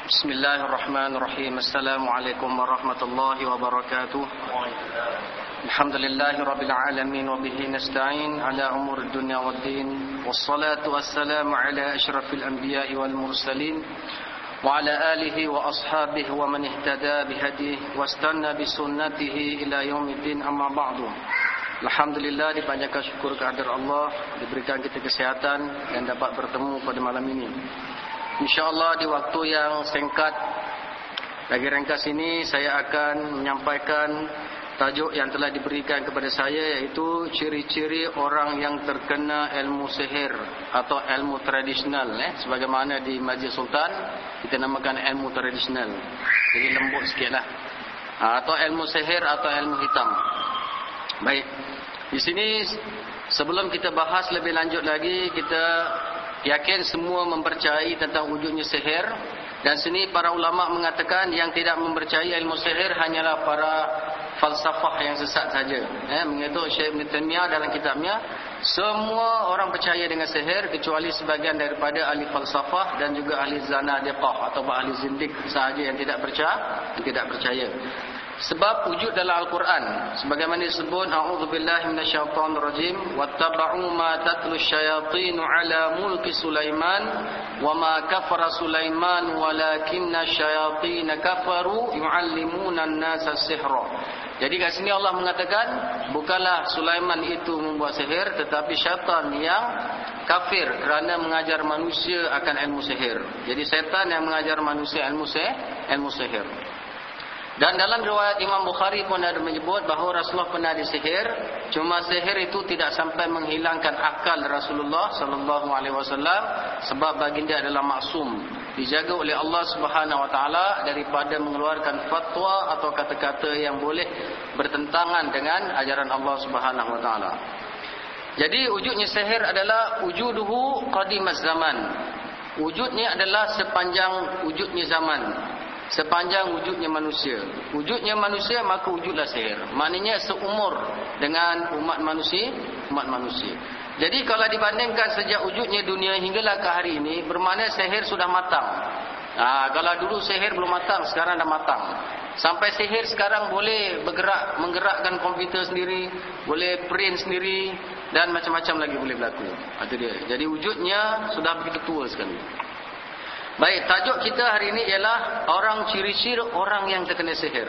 Bismillahirrahmanirrahim. Assalamualaikum warahmatullahi wabarakatuh. Alhamdulillahirabbil alamin wa bihi nasta'in ala umuri dunya waddin. Wassalatu wassalamu ala asyrafil anbiya'i wal mursalin wa ala alihi wa ashabihi wa man ihtada bihadihi wastanna bisunnatihi ila yaumiddin, amma ba'du. Alhamdulillah, dipanjatkan syukur kehadirat Allah, diberikan kita kesihatan dan dapat bertemu pada malam ini. InsyaAllah di waktu yang singkat lagi ringkas ini, saya akan menyampaikan tajuk yang telah diberikan kepada saya, iaitu ciri-ciri orang yang terkena ilmu sihir atau ilmu tradisional. Sebagaimana di Majlis Sultan kita namakan ilmu tradisional, jadi lembut sikitlah, atau ilmu sihir atau ilmu hitam. Baik, di sini sebelum kita bahas lebih lanjut lagi, kita yakin semua mempercayai tentang wujudnya sihir. Dan sini para ulama mengatakan yang tidak mempercayai ilmu sihir hanyalah para falsafah yang sesat saja. Mengikut Syekh Ibn Taimiyah dalam kitabnya, semua orang percaya dengan sihir kecuali sebagian daripada ahli falsafah dan juga ahli zanadiqah atau ahli zindik sahaja yang tidak percaya. Sebab wujud dalam Al-Quran sebagaimana disebut, a'udzubillahi minasyaitonir rajim, wattaba'u ma tatlu syayatin ala mulki Sulaiman wa ma kafara Sulaiman walakinna syayatin kafaru yu'allimuna an-nasa sihra. Jadi kat sini Allah mengatakan bukanlah Sulaiman itu membuat sihir, tetapi syaitan yang kafir kerana mengajar manusia akan ilmu sihir. Jadi syaitan yang mengajar manusia ilmu sihir. Dan dalam riwayat Imam Bukhari pun ada menyebut bahawa Rasulullah pernah disihir. Cuma sihir itu tidak sampai menghilangkan akal Rasulullah sallallahu alaihi wasallam, sebab baginda adalah maksum, dijaga oleh Allah Subhanahu wa taala daripada mengeluarkan fatwa atau kata-kata yang boleh bertentangan dengan ajaran Allah Subhanahu wa taala. Jadi wujudnya sihir adalah wujuduhu qadimaz zaman. Wujudnya adalah sepanjang wujudnya zaman, sepanjang wujudnya manusia. Wujudnya manusia maka wujudlah sihir. Maknanya seumur dengan umat manusia. Jadi kalau dibandingkan sejak wujudnya dunia hinggalah ke hari ini, bermakna sihir sudah matang. Kalau dulu sihir belum matang, sekarang dah matang. Sampai sihir sekarang boleh menggerakkan komputer sendiri, boleh print sendiri, dan macam-macam lagi boleh berlaku. Itu dia. Jadi wujudnya sudah begitu tua sekali. Baik, tajuk kita hari ini ialah orang ciri-ciri orang yang terkena sihir.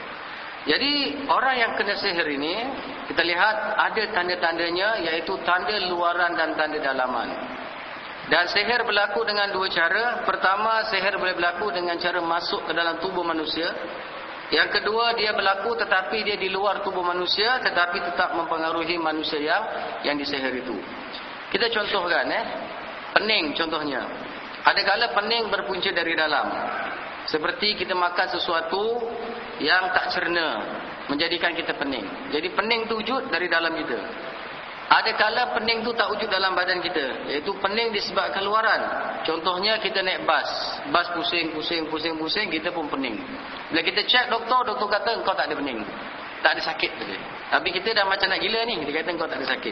Jadi orang yang kena sihir ini, kita lihat ada tanda-tandanya, iaitu tanda luaran dan tanda dalaman. Dan sihir berlaku dengan dua cara. Pertama, sihir boleh berlaku dengan cara masuk ke dalam tubuh manusia. Yang kedua, dia berlaku tetapi dia di luar tubuh manusia, tetapi tetap mempengaruhi manusia yang disihir itu. Kita contohkan, pening contohnya. Ada kala pening berpunca dari dalam, seperti kita makan sesuatu yang tak cerna, menjadikan kita pening. Jadi pening tu wujud dari dalam kita. Ada kala pening tu tak wujud dalam badan kita, iaitu pening disebabkan luaran. Contohnya kita naik bas pusing, kita pun pening. Bila kita cek doktor kata engkau tak ada pening, tak ada sakit saja. Tapi kita dah macam nak gila ni, dia kata engkau tak ada sakit.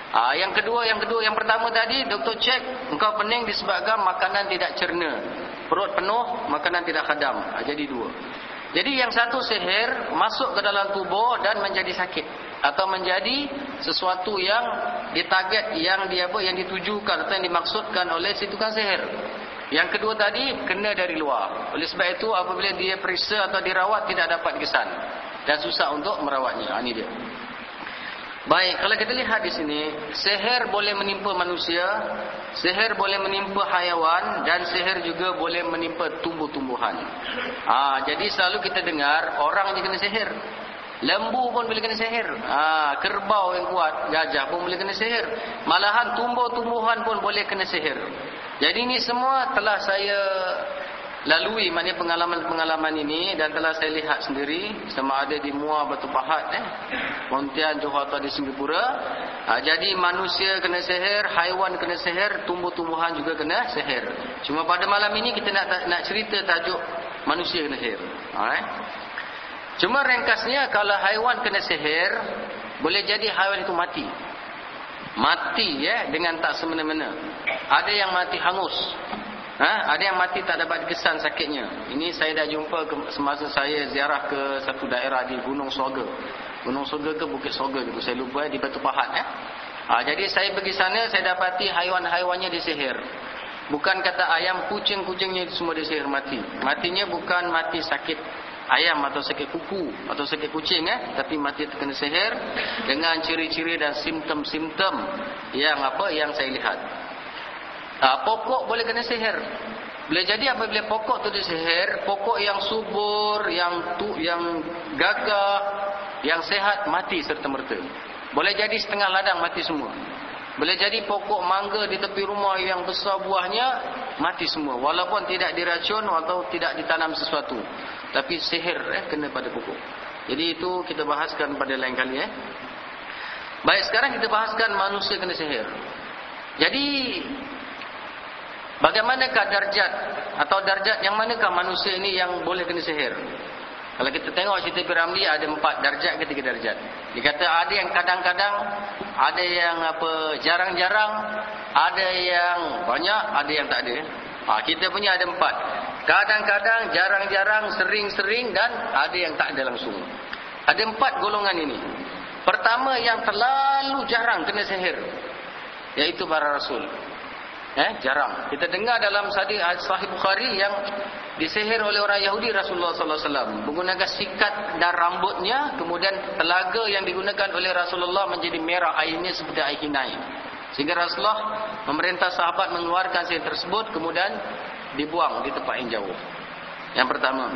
Yang pertama tadi doktor cek engkau pening disebabkan makanan tidak cerna, perut penuh, makanan tidak hadam. Jadi dua. Jadi yang satu sihir masuk ke dalam tubuh dan menjadi sakit atau menjadi sesuatu yang ditarget, yang ditujukan atau yang dimaksudkan oleh si tukang sihir. Yang kedua tadi kena dari luar. Oleh sebab itu apabila dia periksa atau dirawat tidak dapat kesan dan susah untuk merawatnya. Ini dia. Baik, kalau kita lihat di sini, sihir boleh menimpa manusia, sihir boleh menimpa haiwan, dan sihir juga boleh menimpa tumbuh-tumbuhan. Jadi selalu kita dengar orang je kena sihir. Lembu pun boleh kena sihir. Kerbau yang kuat, gajah pun boleh kena sihir. Malahan tumbuh-tumbuhan pun boleh kena sihir. Jadi ini semua telah saya lalui, maknanya pengalaman ini, dan telah saya lihat sendiri, sama ada di Muar Batu Pahat, Pontian, Johor atau di Singapura. Jadi manusia kena sihir, haiwan kena sihir, tumbuh-tumbuhan juga kena sihir. Cuma pada malam ini kita nak cerita tajuk manusia kena sihir. Cuma ringkasnya, kalau haiwan kena sihir, boleh jadi haiwan itu mati dengan tak semena-mena. Ada yang mati hangus. Ada yang mati tak dapat dikesan sakitnya. Ini saya dah jumpa semasa saya ziarah ke satu daerah di Gunung Sorga. Gunung Sorga ke Bukit Sorga gitu, saya lupa, di Batu Pahat. Jadi saya pergi sana, saya dapati haiwan-haiwannya disihir. Bukan kata ayam, kucing-kucingnya semua disihir mati. Matinya bukan mati sakit ayam atau sakit kuku atau sakit kucing, tapi mati terkena sihir dengan ciri-ciri dan simptom-simptom yang saya lihat. Pokok boleh kena sihir. Boleh jadi apabila pokok tu disihir, pokok yang subur, yang gagah, yang sehat mati serta-merta. Boleh jadi setengah ladang mati semua. Boleh jadi pokok mangga di tepi rumah yang besar buahnya mati semua, walaupun tidak diracun atau tidak ditanam sesuatu, tapi sihir kena pada pokok. Jadi itu kita bahaskan pada lain kali. Baik, sekarang kita bahaskan manusia kena sihir. Jadi bagaimanakah darjat atau darjat yang manakah manusia ini yang boleh kena sihir? Kalau kita tengok cerita Piramli ada 4 darjat ke 3 darjat. Dikata ada yang kadang-kadang, ada yang jarang-jarang, ada yang banyak, ada yang tak ada. Kita punya ada 4. Kadang-kadang, jarang-jarang, sering-sering, dan ada yang tak ada langsung. Ada 4 golongan ini. Pertama yang terlalu jarang kena sihir, iaitu para rasul. Jarang. Kita dengar dalam Sahih Bukhari yang disihir oleh orang Yahudi Rasulullah sallallahu alaihi wasallam menggunakan sikat dan rambutnya, kemudian telaga yang digunakan oleh Rasulullah menjadi merah, airnya seperti air hinai. Sehingga Rasulullah memerintah sahabat mengeluarkan sihir tersebut, kemudian dibuang di tempat yang jauh. Yang pertama.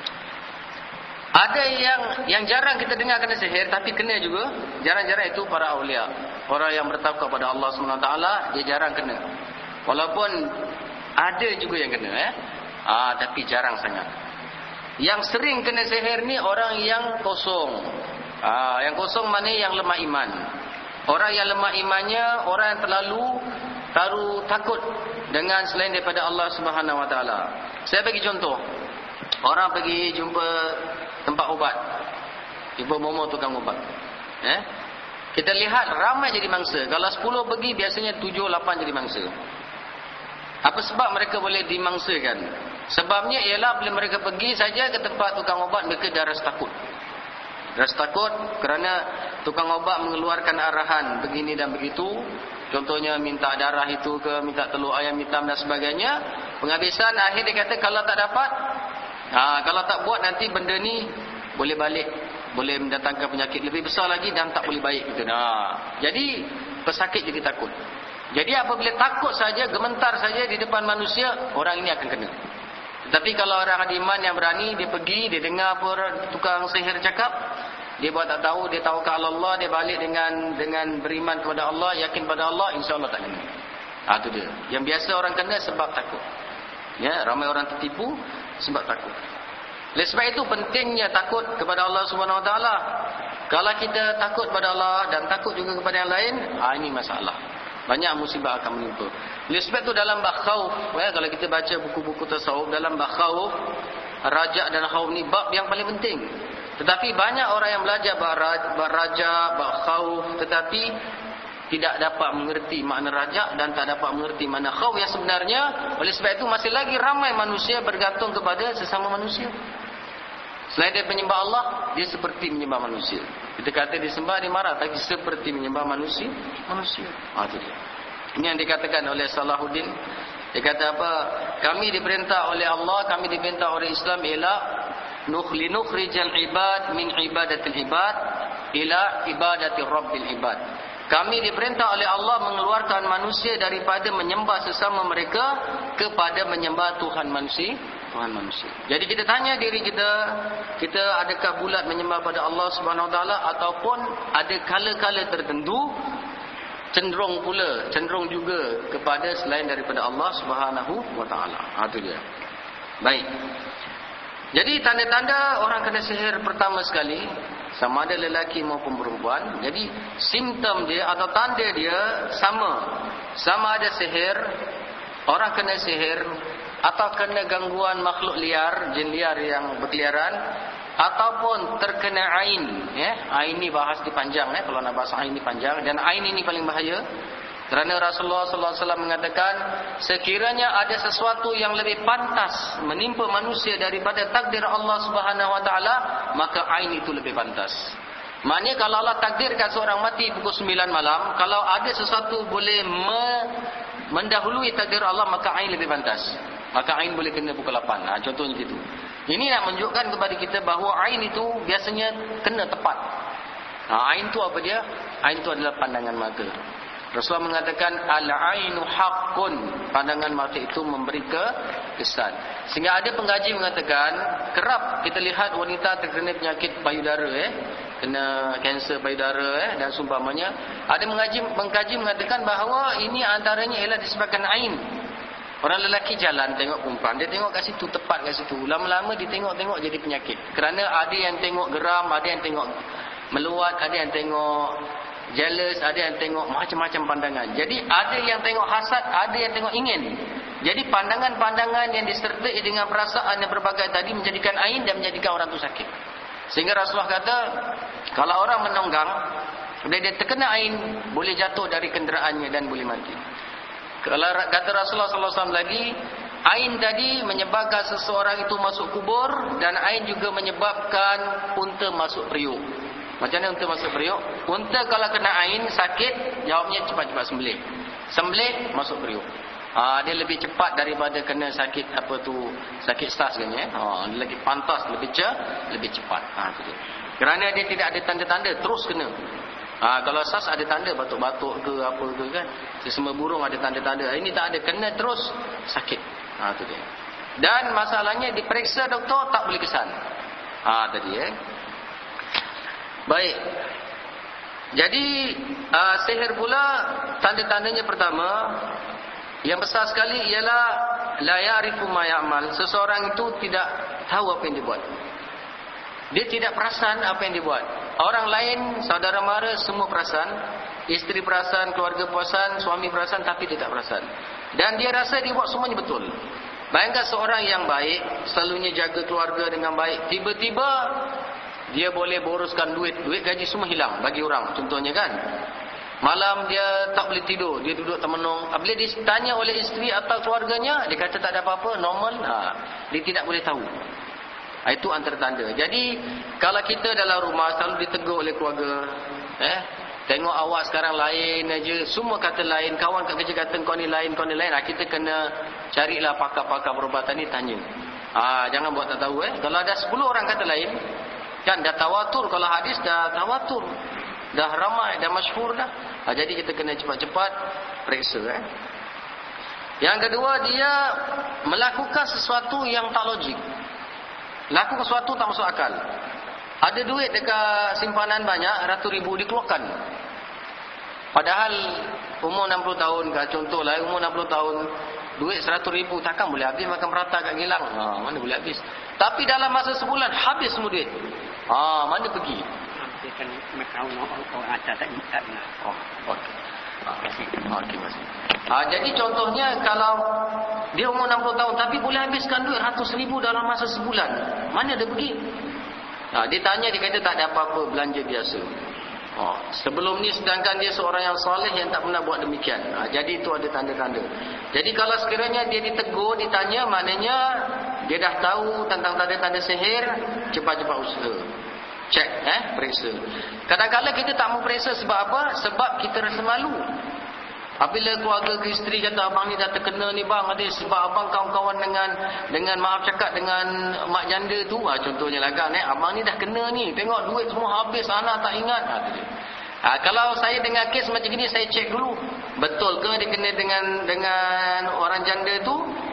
Ada yang jarang kita dengar kena sihir, tapi kena juga. Jarang-jarang itu para awliya, orang yang bertakwa kepada Allah SWT, dia jarang kena. Walaupun ada juga yang kena, tapi jarang sangat. Yang sering kena sihir ni orang yang kosong. Yang kosong mana? Yang lemah iman. Orang yang lemah imannya, orang yang terlalu takut dengan selain daripada Allah Subhanahu Wa Taala. Saya bagi contoh. Orang pergi jumpa tempat ubat, ibu momo tukang ubat. Kita lihat ramai jadi mangsa. Kalau 10 pergi, biasanya 7-8 jadi mangsa. Apa sebab mereka boleh dimangsakan? Sebabnya ialah bila mereka pergi saja ke tempat tukang ubat, mereka dah rasa takut. Rasa takut kerana tukang ubat mengeluarkan arahan begini dan begitu. Contohnya minta darah itu ke, minta telur ayam hitam dan sebagainya. Penghabisan akhir dia kata kalau tak dapat, kalau tak buat nanti benda ni boleh balik, boleh mendatangkan penyakit lebih besar lagi dan tak boleh baik. Jadi pesakit jadi takut. Jadi apabila takut saja, gementar saja di depan manusia, orang ini akan kena. Tapi kalau orang ada iman yang berani, dia pergi, dia dengar apa tukang sihir cakap, dia buat tak tahu, dia tahu ke Allah, dia balik dengan beriman kepada Allah, yakin pada Allah, insya-Allah tak kena. Itu dia. Yang biasa orang kena sebab takut. Ramai orang tertipu sebab takut. Oleh sebab itu pentingnya takut kepada Allah Subhanahu Wa Taala. Kalau kita takut pada Allah dan takut juga kepada yang lain, ini masalah. Banyak musibah akan menimpa. Oleh sebab itu dalam bab khauf, kalau kita baca buku-buku tasawuf, dalam bab khauf, raja dan khauf ni bab yang paling penting. Tetapi banyak orang yang belajar bab raja, bab khauf, tetapi tidak dapat mengerti makna raja dan tak dapat mengerti makna khauf yang sebenarnya. Oleh sebab itu masih lagi ramai manusia bergantung kepada sesama manusia. Selain dia penyembah Allah, dia seperti menyembah manusia. Kita kata dia sembah, dia marah, tapi seperti menyembah manusia. Itu dia. Ini yang dikatakan oleh Salahuddin. Dia kata apa? Kami diperintah oleh Allah, kami diperintah oleh Islam ialah linukhrijal ibad min ibadatil ibad ila ibadati rabbil ibad. Kami diperintah oleh Allah mengeluarkan manusia daripada menyembah sesama mereka kepada menyembah Tuhan manusia. Jadi kita tanya diri kita adakah bulat menyembah pada Allah Subhanahu Wa Taala ataupun ada kala-kala tertentu cenderung juga kepada selain daripada Allah Subhanahu Wa Taala. Itu dia. Baik. Jadi tanda-tanda orang kena sihir pertama sekali, sama ada lelaki maupun perempuan. Jadi simptom dia atau tanda dia sama ada sihir, orang kena sihir, atau kena gangguan makhluk liar, jin liar yang berkeliaran, ataupun terkena ain. Ain ni bahas di panjang, kalau nak bahas ain ni panjang, dan ain ini paling bahaya. Kerana Rasulullah sallallahu alaihi wasallam mengatakan, sekiranya ada sesuatu yang lebih pantas menimpa manusia daripada takdir Allah Subhanahu wa taala, maka ain itu lebih pantas. Maknanya kalau Allah takdirkan seorang mati pukul 9 malam, kalau ada sesuatu boleh mendahului takdir Allah, maka ain lebih pantas. Maka ain boleh kena pukul 8. Contohnya gitu. Ini nak menunjukkan kepada kita bahawa ain itu biasanya kena tepat. Ain itu apa dia? Ain itu adalah pandangan mata. Rasulullah mengatakan al-ainu haqqun, pandangan mata itu memberi kesan. Sehingga ada pengkaji mengatakan kerap kita lihat wanita terkena penyakit payudara, kena kanser payudara dan seumpamanya. Ada pengkaji mengatakan bahawa ini antaranya ialah disebabkan ain. Orang lelaki jalan tengok perempuan, dia tengok kat situ, tepat kat situ. Lama-lama dia tengok-tengok jadi penyakit. Kerana ada yang tengok geram, ada yang tengok meluat, ada yang tengok jealous, ada yang tengok macam-macam pandangan. Jadi ada yang tengok hasad, ada yang tengok ingin. Jadi pandangan-pandangan yang disertai dengan perasaan yang berbagai tadi menjadikan ain dan menjadikan orang tu sakit. Sehingga Rasulullah kata, kalau orang menonggang, dia terkena ain, boleh jatuh dari kenderaannya dan boleh mati. Kalau kata Rasulullah SAW lagi, ain tadi menyebabkan seseorang itu masuk kubur, dan ain juga menyebabkan unta masuk periuk. Macam mana unta masuk periuk? Unta kalau kena ain sakit, jawabnya cepat-cepat sembelih. Sembelih masuk periuk. Dia lebih cepat daripada kena sakit apa tu, sakit stas kan ya. Dia lagi pantas, lebih cepat. Tu dia. Kerana dia tidak ada tanda-tanda, terus kena. Kalau sas ada tanda, batuk-batuk ke apa ke kan. Semua burung ada tanda-tanda. Ini tak ada, kena terus sakit. Tu dia. Dan masalahnya diperiksa doktor tak boleh kesan. Tadi Baik. Jadi sihir pula tanda-tandanya pertama yang besar sekali ialah la ya'rifu ma ya'mal. Seseorang itu tidak tahu apa yang dibuat. Dia tidak perasan apa yang dibuat. Orang lain, saudara mara semua perasan, isteri perasan, keluarga perasan, suami perasan, tapi dia tak perasan. Dan dia rasa dia buat semuanya betul. Bayangkan seorang yang baik, selalunya jaga keluarga dengan baik, tiba-tiba dia boleh boroskan duit gaji semua hilang bagi orang, contohnya kan. Malam dia tak boleh tidur, dia duduk termenung. Bila ditanya oleh isteri atau keluarganya, dia kata tak ada apa-apa, normal. Dia tidak boleh tahu. Itu antara tanda. Jadi kalau kita dalam rumah selalu ditegur oleh keluarga, tengok awak sekarang lain aja, semua kata lain, kawan kat kerja kata kau ni lain, kita kena carilah pakar-pakar perubatan ni, tanya. Jangan buat tak tahu. Kalau ada 10 orang kata lain, kan dah tawatur, kalau hadis dah tawatur, dah ramai, dah masyhur dah. Jadi kita kena cepat-cepat periksa. Yang kedua, dia melakukan sesuatu yang tak logik. Lakukan sesuatu tak masuk akal. Ada duit dekat simpanan banyak, ratus ribu dikeluarkan. Padahal umur 60 tahun ke, contohlah umur 60 tahun, duit 100 ribu takkan boleh habis makan prata kat Gilang. Mana boleh habis. Tapi dalam masa sebulan habis semua duit. Mana pergi? Kan Macau orang ada tak ingat. Okey. Okey, masih. Jadi contohnya kalau dia umur 60 tahun tapi boleh habiskan duit ratus ribu dalam masa sebulan, mana dia pergi? Dia tanya, dia kata tak ada apa-apa, belanja biasa. Sebelum ni sedangkan dia seorang yang soleh yang tak pernah buat demikian. Jadi itu ada tanda-tanda. Jadi kalau sekiranya dia ditegur, ditanya, maknanya dia dah tahu tentang tanda-tanda sihir, cepat-cepat usaha. Cek, periksa. Kadang-kadang kita tak mau periksa sebab apa? Sebab kita rasa malu. Apabila keluarga ke isteri kata, abang ni dah terkena ni bang, ada sebab abang kawan-kawan dengan maaf cakap dengan mak janda tu, contohnya lah kan, abang ni dah kena ni, tengok duit semua habis, anak tak ingat. Kalau saya dengar kes macam ni, saya cek dulu, betul ke dia kena dengan orang janda tu,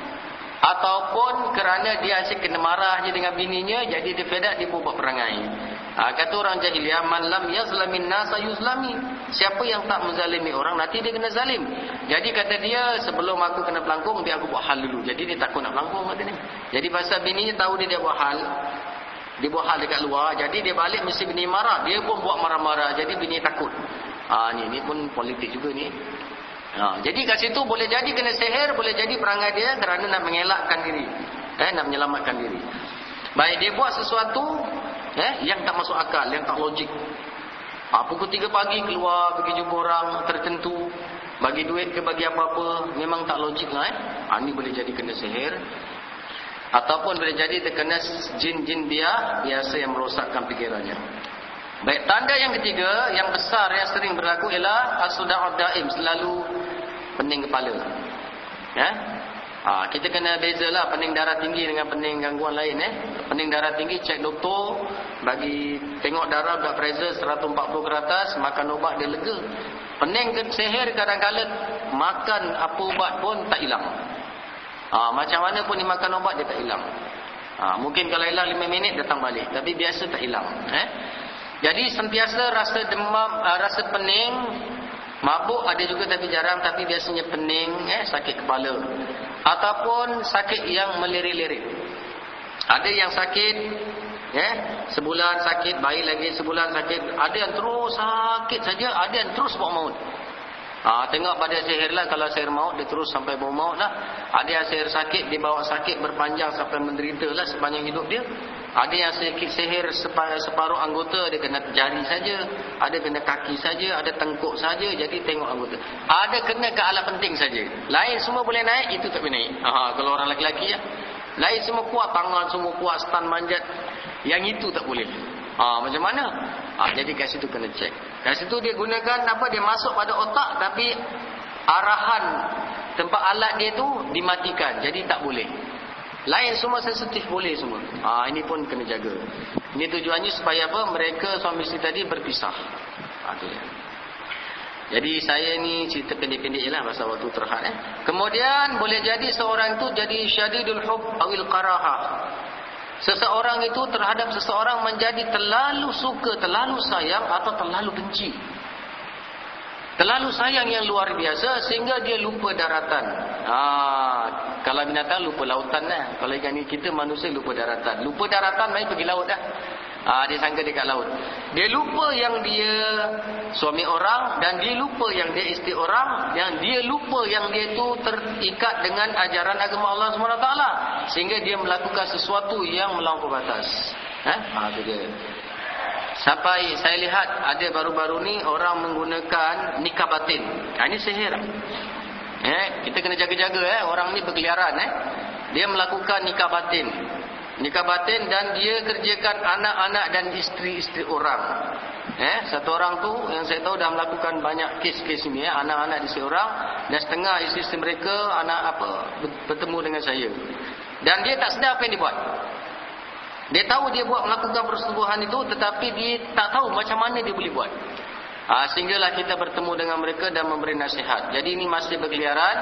ataupun kerana dia asyik kena marah je dengan bininya, jadi dia fedak, dia buat perangai. Kata orang jahiliah, man lam yazlamin nasa yuzlami. Siapa yang tak menzalimi orang, nanti dia kena zalim. Jadi kata dia, sebelum aku kena pelangkung, biar aku buat hal dulu. Jadi dia takut nak pelangkung kata dia. Jadi pasal bininya tahu dia buat hal, dia buat hal dekat luar, jadi dia balik mesti bini marah, dia pun buat marah-marah, jadi bini takut. Ni pun politik juga ni. Jadi kat situ boleh jadi kena sihir, boleh jadi perangai dia kerana nak mengelakkan diri, nak menyelamatkan diri. Baik, dia buat sesuatu yang tak masuk akal, yang tak logik. Pukul 3 pagi keluar pergi jumpa orang tertentu, bagi duit ke bagi apa-apa, memang tak logik lah Ini boleh jadi kena sihir, ataupun boleh jadi terkena jin-jin biasa yang merosakkan fikirannya. Baik, tanda yang ketiga yang besar yang sering berlaku ialah as-suda'ud daim, selalu pening kepala. Kita kena bezalah pening darah tinggi dengan pening gangguan lain. Pening darah tinggi cek doktor, bagi tengok darah blood pressure 140 ke atas, makan ubat dia lega. Pening ke sihir kadang-kadang makan apa ubat pun tak hilang. Macam mana pun dimakan ubat dia tak hilang. Mungkin kalau hilang 5 minit datang balik, tapi biasa tak hilang. Jadi sentiasa rasa demam, rasa pening, mabuk ada juga tapi jarang, tapi biasanya pening, sakit kepala, ataupun sakit yang melirik-lirik. Ada yang sakit sebulan sakit, baik lagi sebulan sakit, ada yang terus sakit saja, ada yang terus bawa maut. Tengok pada sihir lah, kalau sihir maut dia terus sampai bawa maut lah. Ada yang sihir sakit, dia bawa sakit berpanjang sampai menderita lah sepanjang hidup dia. Ada yang sihir separuh anggota, dia kena jari saja, ada kena kaki saja, ada tengkuk saja, jadi tengok anggota. Ada kena ke alat penting saja. Lain semua boleh naik, itu tak boleh naik. Kalau orang lelaki lain semua kuat, tangan semua kuat, stan manjat, yang itu tak boleh. Macam mana? Jadi kat situ kena cek. Kat situ dia gunakan apa? Dia masuk pada otak, tapi arahan tempat alat dia tu dimatikan, jadi tak boleh. Lain semua sensitif boleh semua. Ini pun kena jaga. Ini tujuannya supaya apa? Mereka suami isteri tadi berpisah. Tu ya. Jadi saya ni cerita pendek-pendek je lah pasal waktu terhad. Kemudian boleh jadi seorang tu jadi syadidul hub awil qarahah. Seseorang itu terhadap seseorang menjadi terlalu suka, terlalu sayang, atau terlalu benci. Terlalu sayang yang luar biasa sehingga dia lupa daratan. Kalau binatang lupa lautan lah. Kalau ikan ni, kita manusia lupa daratan. Lupa daratan main pergi laut dah. Dia sangka dekat laut. Dia lupa yang dia suami orang, dan dia lupa yang dia isteri orang, yang dia lupa yang dia tu terikat dengan ajaran agama Allah SWT, sehingga dia melakukan sesuatu yang melampaui batas. Itu dia. Sampai saya lihat ada baru-baru ni orang menggunakan nikah batin. Ini sihir. Kita kena jaga-jaga. Orang ni berkeliaran. Dia melakukan nikah batin. Nikah batin, dan dia kerjakan anak-anak dan isteri-isteri orang. Satu orang tu yang saya tahu dah melakukan banyak kes-kes ini. Anak-anak isteri orang, dan setengah isteri-isteri mereka bertemu dengan saya. Dan dia tak sedar apa yang dia buat. Dia tahu dia melakukan persetubuhan itu, tetapi dia tak tahu macam mana dia boleh buat. Sehinggalah kita bertemu dengan mereka dan memberi nasihat. Jadi ini masih berkeliaran.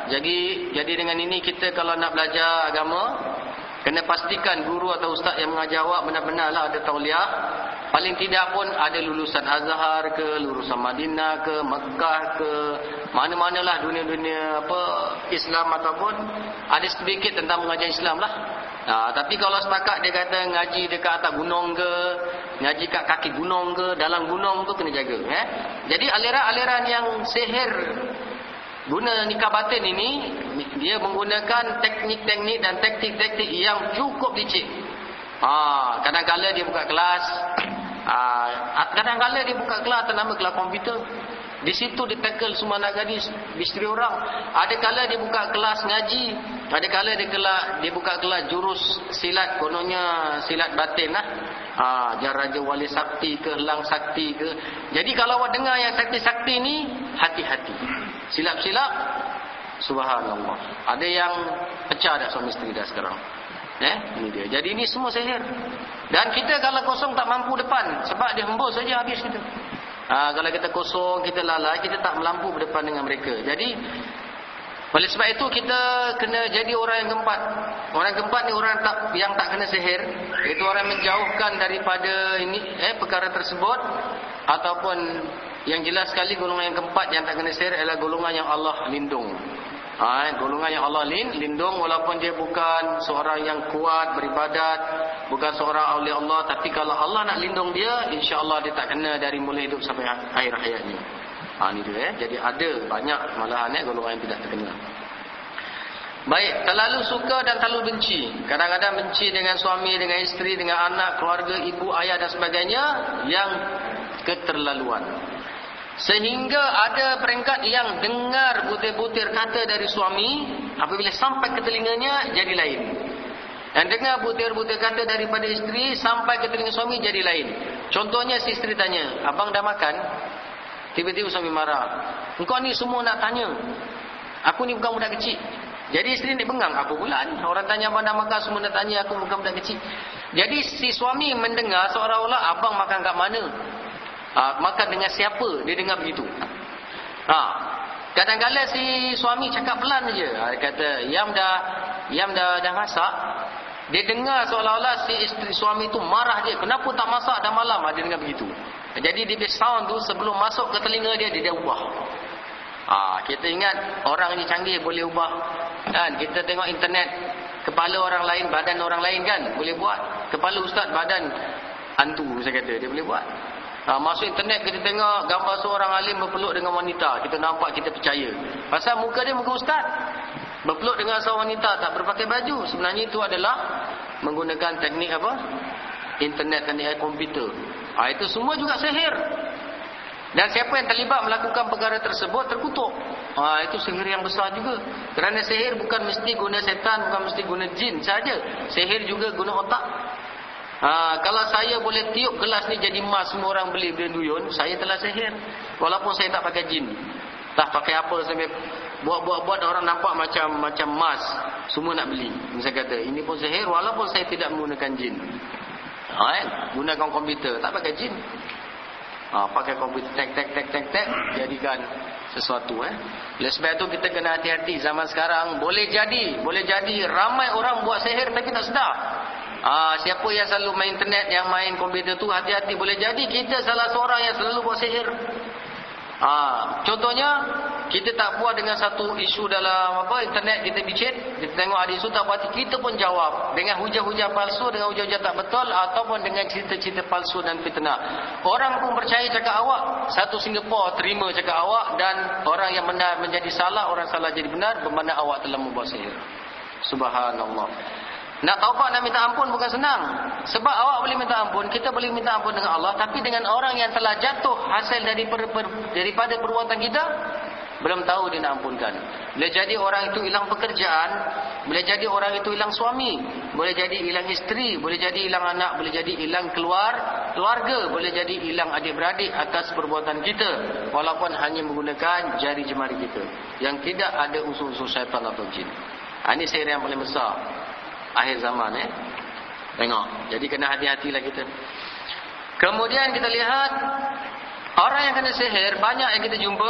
Jadi dengan ini kita kalau nak belajar agama, kena pastikan guru atau ustaz yang mengajar awak benar-benarlah ada tauliah. Paling tidak pun ada lulusan Azhar ke, lulusan Madinah ke, Mekah ke, mana-manalah dunia-dunia Islam, ataupun ada sedikit tentang mengajar Islam lah. Tapi kalau setakat dia kata ngaji dekat atas gunung ke, ngaji kat kaki gunung ke, dalam gunung tu kena jaga. Jadi aliran-aliran yang sihir guna nikah batin ini, dia menggunakan teknik-teknik dan taktik-taktik yang cukup licik. Kadang-kadang dia buka kelas, kadang-kadang dia buka kelas atas nama kelas komputer. Di situ dia tackle semua anak gadis, isteri orang. Ada kala dia buka kelas ngaji, ada kala dia buka kelas jurus silat, kononnya silat batin lah. Jaraja wali sakti ke, lang sakti ke. Jadi kalau awak dengar yang sakti-sakti ni, hati-hati. Silap-silap, subhanallah. Ada yang pecah dah suami isteri dah sekarang. Ini dia. Jadi ini semua sihir. Dan kita kalau kosong tak mampu depan, sebab dia hembus saja habis kita. Kalau kita kosong, kita lalai, kita tak melampu berdepan dengan mereka. Jadi oleh sebab itu kita kena jadi orang yang keempat. Orang keempat ni orang yang tak kena sihir. Itu orang menjauhkan daripada ini perkara tersebut. Ataupun yang jelas sekali golongan yang keempat yang tak kena sihir adalah golongan yang Allah lindung. Golongan yang Allah lindung, walaupun dia bukan seorang yang kuat beribadat, bukan seorang awliya Allah, tapi kalau Allah nak lindung dia, insya-Allah dia tak kena dari mulai hidup sampai akhir hayatnya. Ini dia. Jadi ada banyak malahan golongan yang tidak terkena. Baik, terlalu suka dan terlalu benci. Kadang-kadang benci dengan suami, dengan isteri, dengan anak, keluarga, ibu, ayah dan sebagainya, yang keterlaluan. Sehingga ada peringkat yang dengar butir-butir kata dari suami, apabila sampai ke telinganya jadi lain. Dan dengar butir-butir kata daripada isteri sampai ke telinga suami jadi lain. Contohnya si isteri tanya, abang dah makan? Tiba-tiba suami marah, engkau ni semua nak tanya, aku ni bukan budak kecil. Jadi isteri ni bengang, apa pula ni? Orang tanya abang dah makan, semua nak tanya, aku bukan budak kecil. Jadi si suami mendengar seolah-olah abang makan kat mana, makan dengan siapa, dia dengar begitu. Kadang-kadang si suami cakap pelan je. Dia kata, Yam dah masak. Dia dengar seolah-olah si isteri suami tu marah dia, kenapa tak masak dah malam. Dia dengar begitu. Jadi dia sound tu sebelum masuk ke telinga dia, dia ubah. Kita ingat orang ni canggih, boleh ubah kan. Kita tengok internet, kepala orang lain, badan orang lain kan, boleh buat. Kepala ustaz, badan hantu, saya kata, dia boleh buat. Masuk internet, kita tengok gambar seorang alim berpeluk dengan wanita, kita nampak, kita percaya. Pasal muka dia muka ustaz, berpeluk dengan seorang wanita tak berpakai baju. Sebenarnya itu adalah menggunakan teknik apa? Internet, teknik komputer. Itu semua juga sihir. Dan siapa yang terlibat melakukan perkara tersebut terkutuk. Itu sihir yang besar juga. Kerana sihir bukan mesti guna setan, bukan mesti guna jin saja. Sihir juga guna otak. Kalau saya boleh tiup gelas ni jadi emas, semua orang beli berduyun, saya telah sihir. Walaupun saya tak pakai jin, tak pakai apa, sampai buat orang nampak macam emas, semua nak beli. Saya kata ini pun sihir walaupun saya tidak menggunakan jin. Gunakan komputer, tak pakai jin. Pakai komputer, tek jadikan sesuatu. Oleh sebab itu kita kena hati-hati. Zaman sekarang boleh jadi ramai orang buat sihir tapi tak sedar. Siapa yang selalu main internet, yang main komputer tu, hati-hati, boleh jadi kita salah seorang yang selalu buat sihir. Contohnya, kita tak puas dengan satu isu dalam internet, kita bicit, kita tengok ada isu tak puas, kita pun jawab dengan hujah-hujah palsu, dengan hujah-hujah tak betul, ataupun dengan cerita-cerita palsu dan fitnah. Orang pun percaya cakap awak, satu Singapura terima cakap awak, dan orang yang benar menjadi salah, orang salah jadi benar, bermakna awak telah membuat sihir. Subhanallah. Nak taubat, nak minta ampun bukan senang. Sebab awak boleh minta ampun, kita boleh minta ampun dengan Allah, tapi dengan orang yang telah jatuh hasil daripada perbuatan kita, belum tahu dia nak ampunkan. Boleh jadi orang itu hilang pekerjaan, boleh jadi orang itu hilang suami, boleh jadi hilang isteri, boleh jadi hilang anak, boleh jadi hilang keluarga, boleh jadi hilang adik-beradik atas perbuatan kita, walaupun hanya menggunakan jari jemari kita, yang tidak ada unsur-unsur syaitan atau jin. Ini sihir yang paling besar akhir zaman. Tengok, jadi kena hati-hatilah kita. Kemudian kita lihat orang yang kena sihir, banyak yang kita jumpa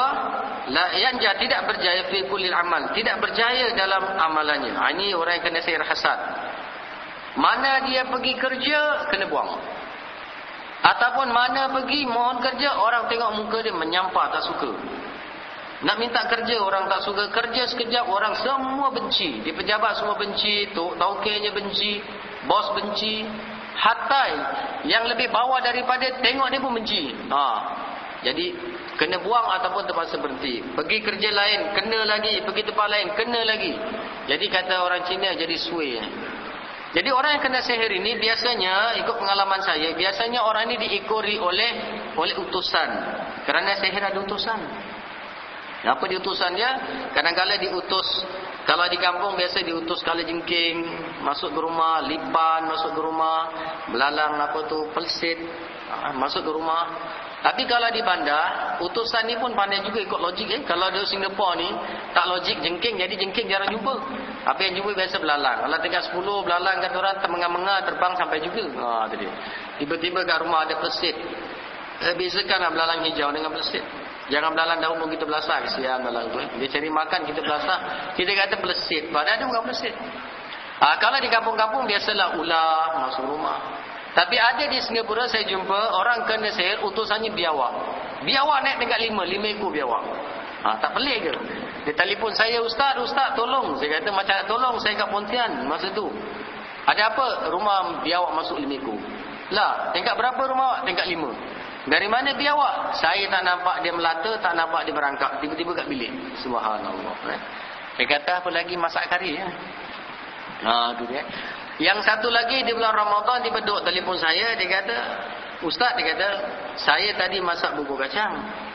yang tidak berjaya fi kullil amal, tidak berjaya dalam amalannya. Ini orang yang kena sihir hasad. Mana dia pergi kerja, kena buang. Ataupun mana pergi mohon kerja, orang tengok muka dia menyampah, tak suka. Nak minta kerja, orang tak suka. Kerja sekejap, orang semua benci. Di pejabat semua benci, taukenya benci, bos benci, hatta yang lebih bawah daripada tengok dia pun benci. Jadi kena buang ataupun terpaksa berhenti. Pergi kerja lain, kena lagi. Pergi tempat lain, kena lagi. Jadi kata orang Cina, jadi sway. Jadi orang yang kena sihir ini biasanya, ikut pengalaman saya, biasanya orang ini diikori oleh utusan. Kerana sihir ada utusan. Apa diutusan dia? Kadang-kadang diutus, kalau di kampung biasa diutus kala jengking masuk ke rumah, lipan masuk ke rumah, belalang pelsit masuk ke rumah. Tapi kalau di bandar, utusan ni pun pandai juga ikut logik. Kalau di Singapura ni tak logik, jengking, jadi jengking jarang jumpa. Apa yang jumpa biasa belalang. Kalau tingkat 10 belalang, kata orang termenga-menga terbang sampai juga. Tiba-tiba kat rumah ada pelsit. Bezakanlah belalang hijau dengan pelsit. Jangan belalang daun pun kita belasah. Kesian belalang tu. Dia cari makan, kita belasah. Kita kata pelsit, padahal dia bukan pelsit. Kalau di kampung-kampung biasalah ular masuk rumah. Tapi ada di Singapura saya jumpa orang kena sihir, utusannya biawak. Biawak naik tingkat 5 ekor biawak. Tak pelik ke? Dia telefon saya, Ustaz tolong. Saya kata macam tolong, saya kat Pontian masa tu. Ada apa? Rumah biawak masuk 5 ekor. Lah, tingkat berapa rumah awak? Tingkat 5. Dari mana biawak? Saya tak nampak dia melata, tak nampak dia berangkap. Tiba-tiba kat bilik. Subhanallah. Dia kata apa lagi, masak kari. Tu dia. Yang satu lagi di bulan Ramadan, dia duduk telefon saya. Dia kata, Ustaz, dia kata, saya tadi masak bubur kacang.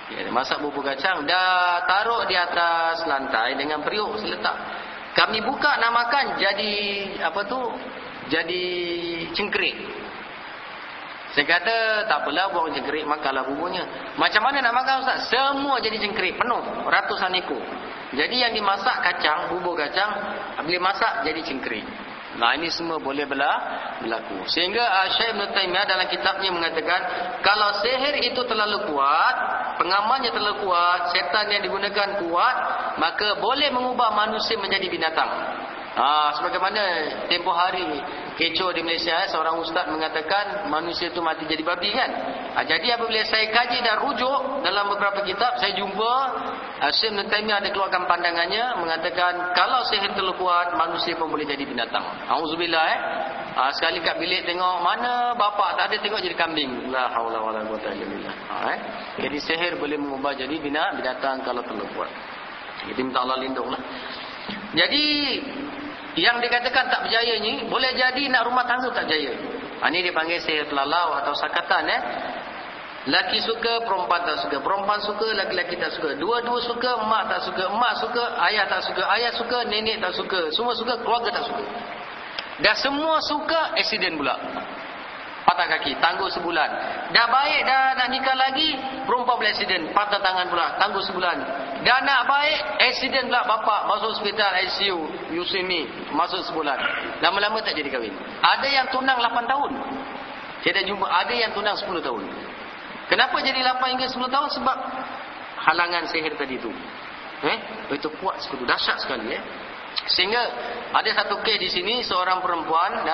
Ya, masak bubur kacang, dah taruh di atas lantai dengan periuk seletak. Kami buka nak makan, jadi jadi cengkerik. Saya kata tak apalah, buang cengkerik, makanlah buburnya. Macam mana nak makan Ustaz? Semua jadi cengkerik, penuh, ratusan ekor. Jadi yang dimasak kacang, bubur kacang, bila masak jadi cengkerik. Nah, ini semua boleh berlaku. Sehingga Syekh Ibn Taimiyah dalam kitabnya mengatakan, kalau sihir itu terlalu kuat, pengamannya terlalu kuat, setan yang digunakan kuat, maka boleh mengubah manusia menjadi binatang. Sebagaimana tempoh hari kecoh di Malaysia, seorang ustaz mengatakan manusia itu mati jadi babi kan. Jadi apabila saya kaji dan rujuk dalam beberapa kitab, saya jumpa Syekh Ibn Taimiyah ada keluarkan pandangannya, mengatakan kalau sihir terlalu kuat, manusia pun boleh jadi binatang. Auzubillah. Sekali kat bilik tengok mana bapak tak ada, tengok jadi kambing. La haula wala quwwata illa billah. Jadi sihir boleh mengubah jadi binatang kalau terlalu kuat. Jadi minta Allah lindunglah. Jadi yang dikatakan tak berjaya ni, boleh jadi nak rumah tangga tak jaya. Ini dipanggil sihir telalau atau sakatan. Laki suka, perempuan tak suka. Perempuan suka, laki-laki tak suka. Dua-dua suka, mak tak suka. Mak suka, ayah tak suka. Ayah suka, nenek tak suka. Semua suka, keluarga tak suka. Dah semua suka, aksiden pula. Patah kaki, tangguh sebulan. Dah baik, dah nak nikah lagi, perempuan boleh aksiden, patah tangan pula, tangguh sebulan. Dah nak baik, aksiden pula, bapak masuk hospital ICU, Yusimi, masuk sebulan. Lama-lama tak jadi kahwin. Ada yang tunang 8 tahun. Saya dah jumpa ada yang tunang 10 tahun. Kenapa jadi 8 hingga 10 tahun? Sebab halangan sihir tadi tu. Itu kuat sekali, dahsyat sekali. Sehingga ada satu kes di sini, seorang perempuan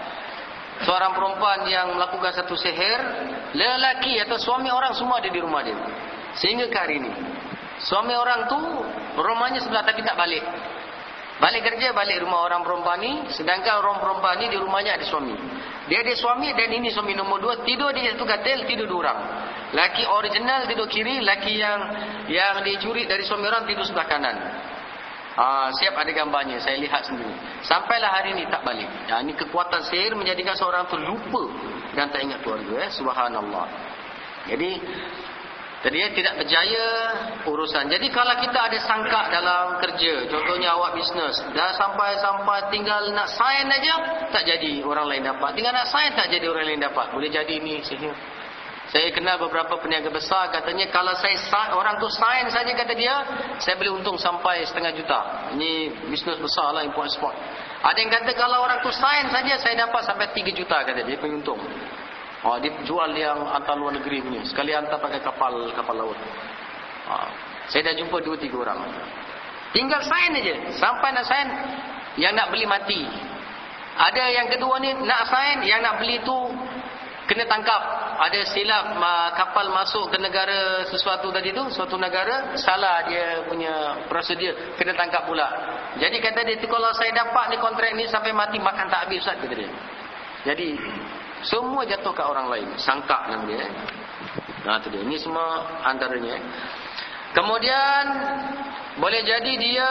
yang melakukan satu sihir, lelaki atau suami orang semua ada di rumah dia. Sehingga ke hari ini, suami orang tu rumahnya sebelah tapi tak balik. Balik kerja, balik rumah orang perempuan ni. Sedangkan orang perempuan ni di rumahnya ada suami. Dia ada suami dan ini suami nombor 2. Tidur di satu katil, tidur 2 orang. Laki original tidur kiri, laki yang dicuri dari suami orang tidur sebelah kanan. Siap ada gambarnya, saya lihat sendiri. Sampailah hari ini tak balik. Ini kekuatan sihir menjadikan seorang tu lupa dan tak ingat keluarga. Subhanallah. Jadi dia tidak berjaya urusan. Jadi kalau kita ada sangka dalam kerja, contohnya awak bisnes, dah sampai tinggal nak sign aja tak jadi, orang lain dapat. Tinggal nak sign tak jadi, orang lain dapat. Boleh jadi ini sihir. Saya kenal beberapa peniaga besar, katanya kalau orang tu sign saja, kata dia, saya boleh untung sampai 500,000 juta. Ini bisnes besar lah, import export. Ada yang kata kalau orang tu sign saja, saya dapat sampai 3 juta, kata dia, penguntung. Dia jual yang antar luar negeri punya. Sekali hantar pakai kapal laut. Saya dah jumpa 2-3 orang. Tinggal sign aja. Sampai nak sign, yang nak beli mati. Ada yang kedua ni, nak sign, yang nak beli tu kena tangkap. Ada silap kapal masuk ke negara sesuatu tadi tu, suatu negara, salah dia punya prosedur, kena tangkap pula. Jadi kata dia, kalau saya dapat ni kontrak ni sampai mati, makan tak habis Ustaz, kata dia. Jadi semua jatuh ke orang lain. Sangka nama dia. Tu dia. Ini semua antaranya. Kemudian boleh jadi dia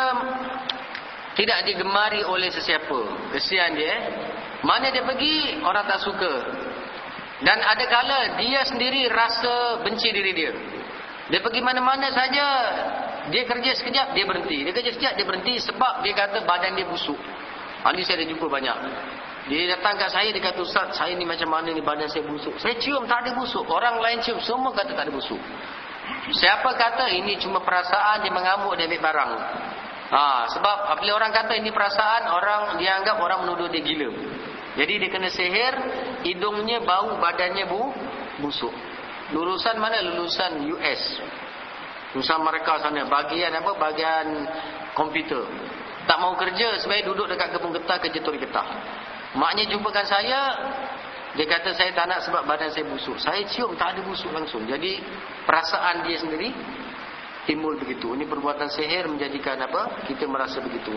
tidak digemari oleh sesiapa. Kesian dia. Mana dia pergi, orang tak suka. Dan ada kala dia sendiri rasa benci diri dia. Dia pergi mana-mana saja, dia kerja sekejap, dia berhenti. Dia kerja sekejap, dia berhenti sebab dia kata badan dia busuk. Ini saya dah jumpa banyak. Dia datang kat saya, dia kata, Ustaz, saya ni macam mana ni, badan saya busuk. Saya cium, tak ada busuk. Orang lain cium, semua kata tak ada busuk. Siapa kata ini cuma perasaan, dia mengamuk, dia ambil barang. Sebab apabila orang kata ini perasaan, orang dia anggap orang menuduh dia gila. Jadi dia kena sihir, hidungnya bau, badannya busuk. Lulusan mana? Lulusan US. Lulusan mereka sana, bagian komputer. Tak mau kerja, sebaik duduk dekat kebun getah, kerja tori getah. Maknya jumpakan saya, dia kata saya tak nak sebab badan saya busuk. Saya cium, tak ada busuk langsung. Jadi perasaan dia sendiri timbul begitu. Ini perbuatan sihir menjadikan kita merasa begitu.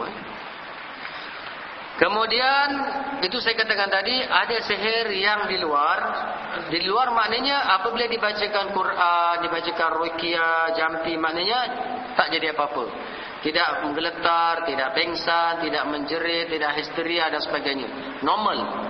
Kemudian itu saya katakan tadi, ada sihir yang di luar. Di luar maknanya apabila dibacakan Quran, dibacakan ruqyah, jampi, maknanya tak jadi apa-apa. Tidak menggeletar, tidak pengsan, tidak menjerit, tidak histeria dan sebagainya. Normal.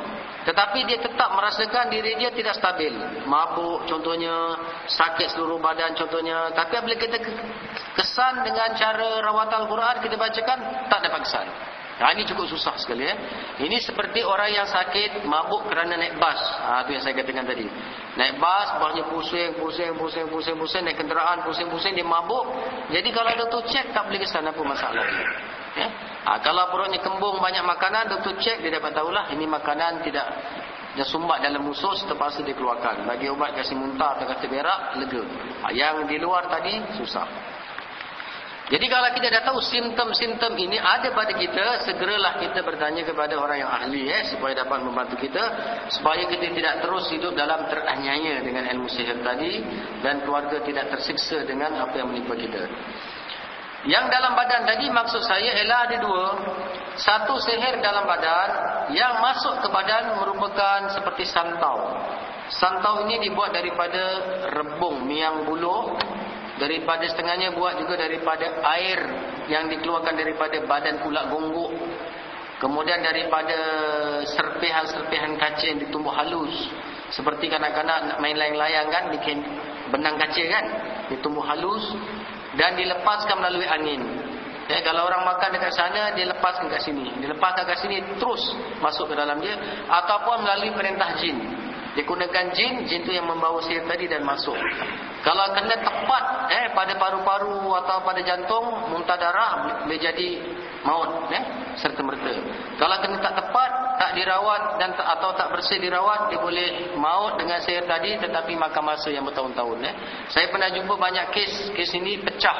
tetapi dia tetap merasakan diri dia tidak stabil, mabuk contohnya, sakit seluruh badan contohnya. Tapi bila kita kesan dengan cara rawatan Al-Quran, kita bacakan, tak dapat kesan. Ini cukup susah sekali. Ini seperti orang yang sakit mabuk kerana naik bas. Itu yang saya katakan tadi. Naik bas, basnya pusing, naik kenderaan pusing, dia mabuk. Jadi kalau doktor cek, tak boleh kesan apa masalah dia. Kalau perutnya kembung banyak makanan, doktor cek, dia dapat tahulah ini makanan tidak dia sumbat dalam usus, terpaksa dikeluarkan. Bagi ubat kasih muntah atau kasih berak, lega. Yang di luar tadi susah. Jadi kalau kita dah tahu simptom-simptom ini ada pada kita, segeralah kita bertanya kepada orang yang ahli supaya dapat membantu kita, supaya kita tidak terus hidup dalam teraniaya dengan ilmu sihir tadi, dan keluarga tidak tersiksa dengan apa yang menimpa kita. Yang dalam badan tadi maksud saya ialah ada dua. Satu, sihir dalam badan yang masuk ke badan merupakan seperti santau. Santau ini dibuat daripada rebung miang buluh. Daripada setengahnya buat juga daripada air yang dikeluarkan daripada badan ulat gonggok. Kemudian daripada serpihan-serpihan kaca yang ditumbuh halus. Seperti kanak-kanak nak main layang-layang kan, bikin benang kaca kan, ditumbuh halus dan dilepaskan melalui angin. Kalau orang makan dekat sana, dia lepaskan kat sini. Dia lepaskan kat sini terus masuk ke dalam dia, ataupun melalui perintah jin. Dia gunakan jin tu yang membawa sihir tadi dan masuk. Kalau kena tepat pada paru-paru atau pada jantung, muntah darah, boleh jadi maut serta merta. Kalau kena tak tepat, tak dirawat dan atau tak bersih dirawat, dia boleh maut dengan sihir tadi, tetapi makan masa yang bertahun-tahun. Saya pernah jumpa banyak kes ini pecah.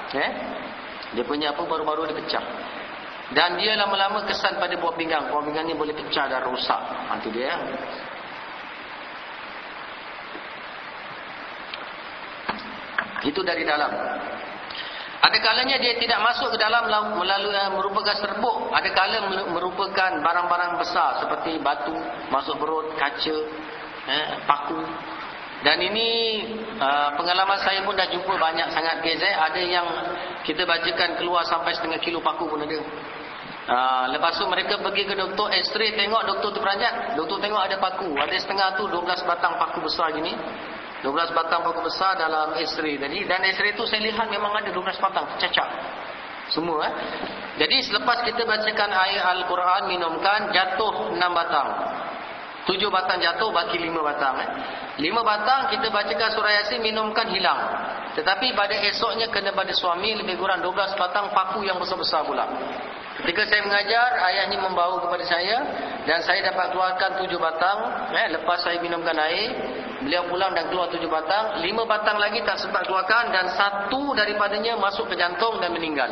Dia punya paru-paru dia pecah. Dan dia lama-lama kesan pada buah pinggang. Buah pinggang ni boleh pecah dan rosak. Itu dia. Itu dari dalam. Ada kalanya dia tidak masuk ke dalam melalui merupakan serbuk. Ada kala merupakan barang-barang besar seperti batu masuk perut, kaca, paku. Dan ini pengalaman saya pun dah jumpa banyak sangat kes. Ada yang kita bacakan keluar sampai setengah kilo paku pun ada. Lepas tu mereka pergi ke doktor, X-ray, tengok doktor tu peranjat. Doktor tengok ada paku. Ada setengah tu 12 batang paku besar gini. 12 batang paku besar dalam X-ray tadi. Dan X-ray tu saya lihat memang ada 12 batang tercacak semua. Jadi selepas kita bacakan ayat Al-Quran, minumkan, jatuh 6 batang. 7 batang jatuh, baki 5 batang. 5 batang kita bacakan surah Yasin, minumkan, hilang. Tetapi pada esoknya kena pada suami, lebih kurang 12 batang paku yang besar-besar pula. Ketika saya mengajar, ayah ni membawa kepada saya, dan saya dapat keluarkan 7 batang. Lepas saya minumkan air, beliau pulang dan keluar 7 batang. 5 batang lagi tak sempat keluarkan, dan 1 daripadanya masuk ke jantung dan meninggal.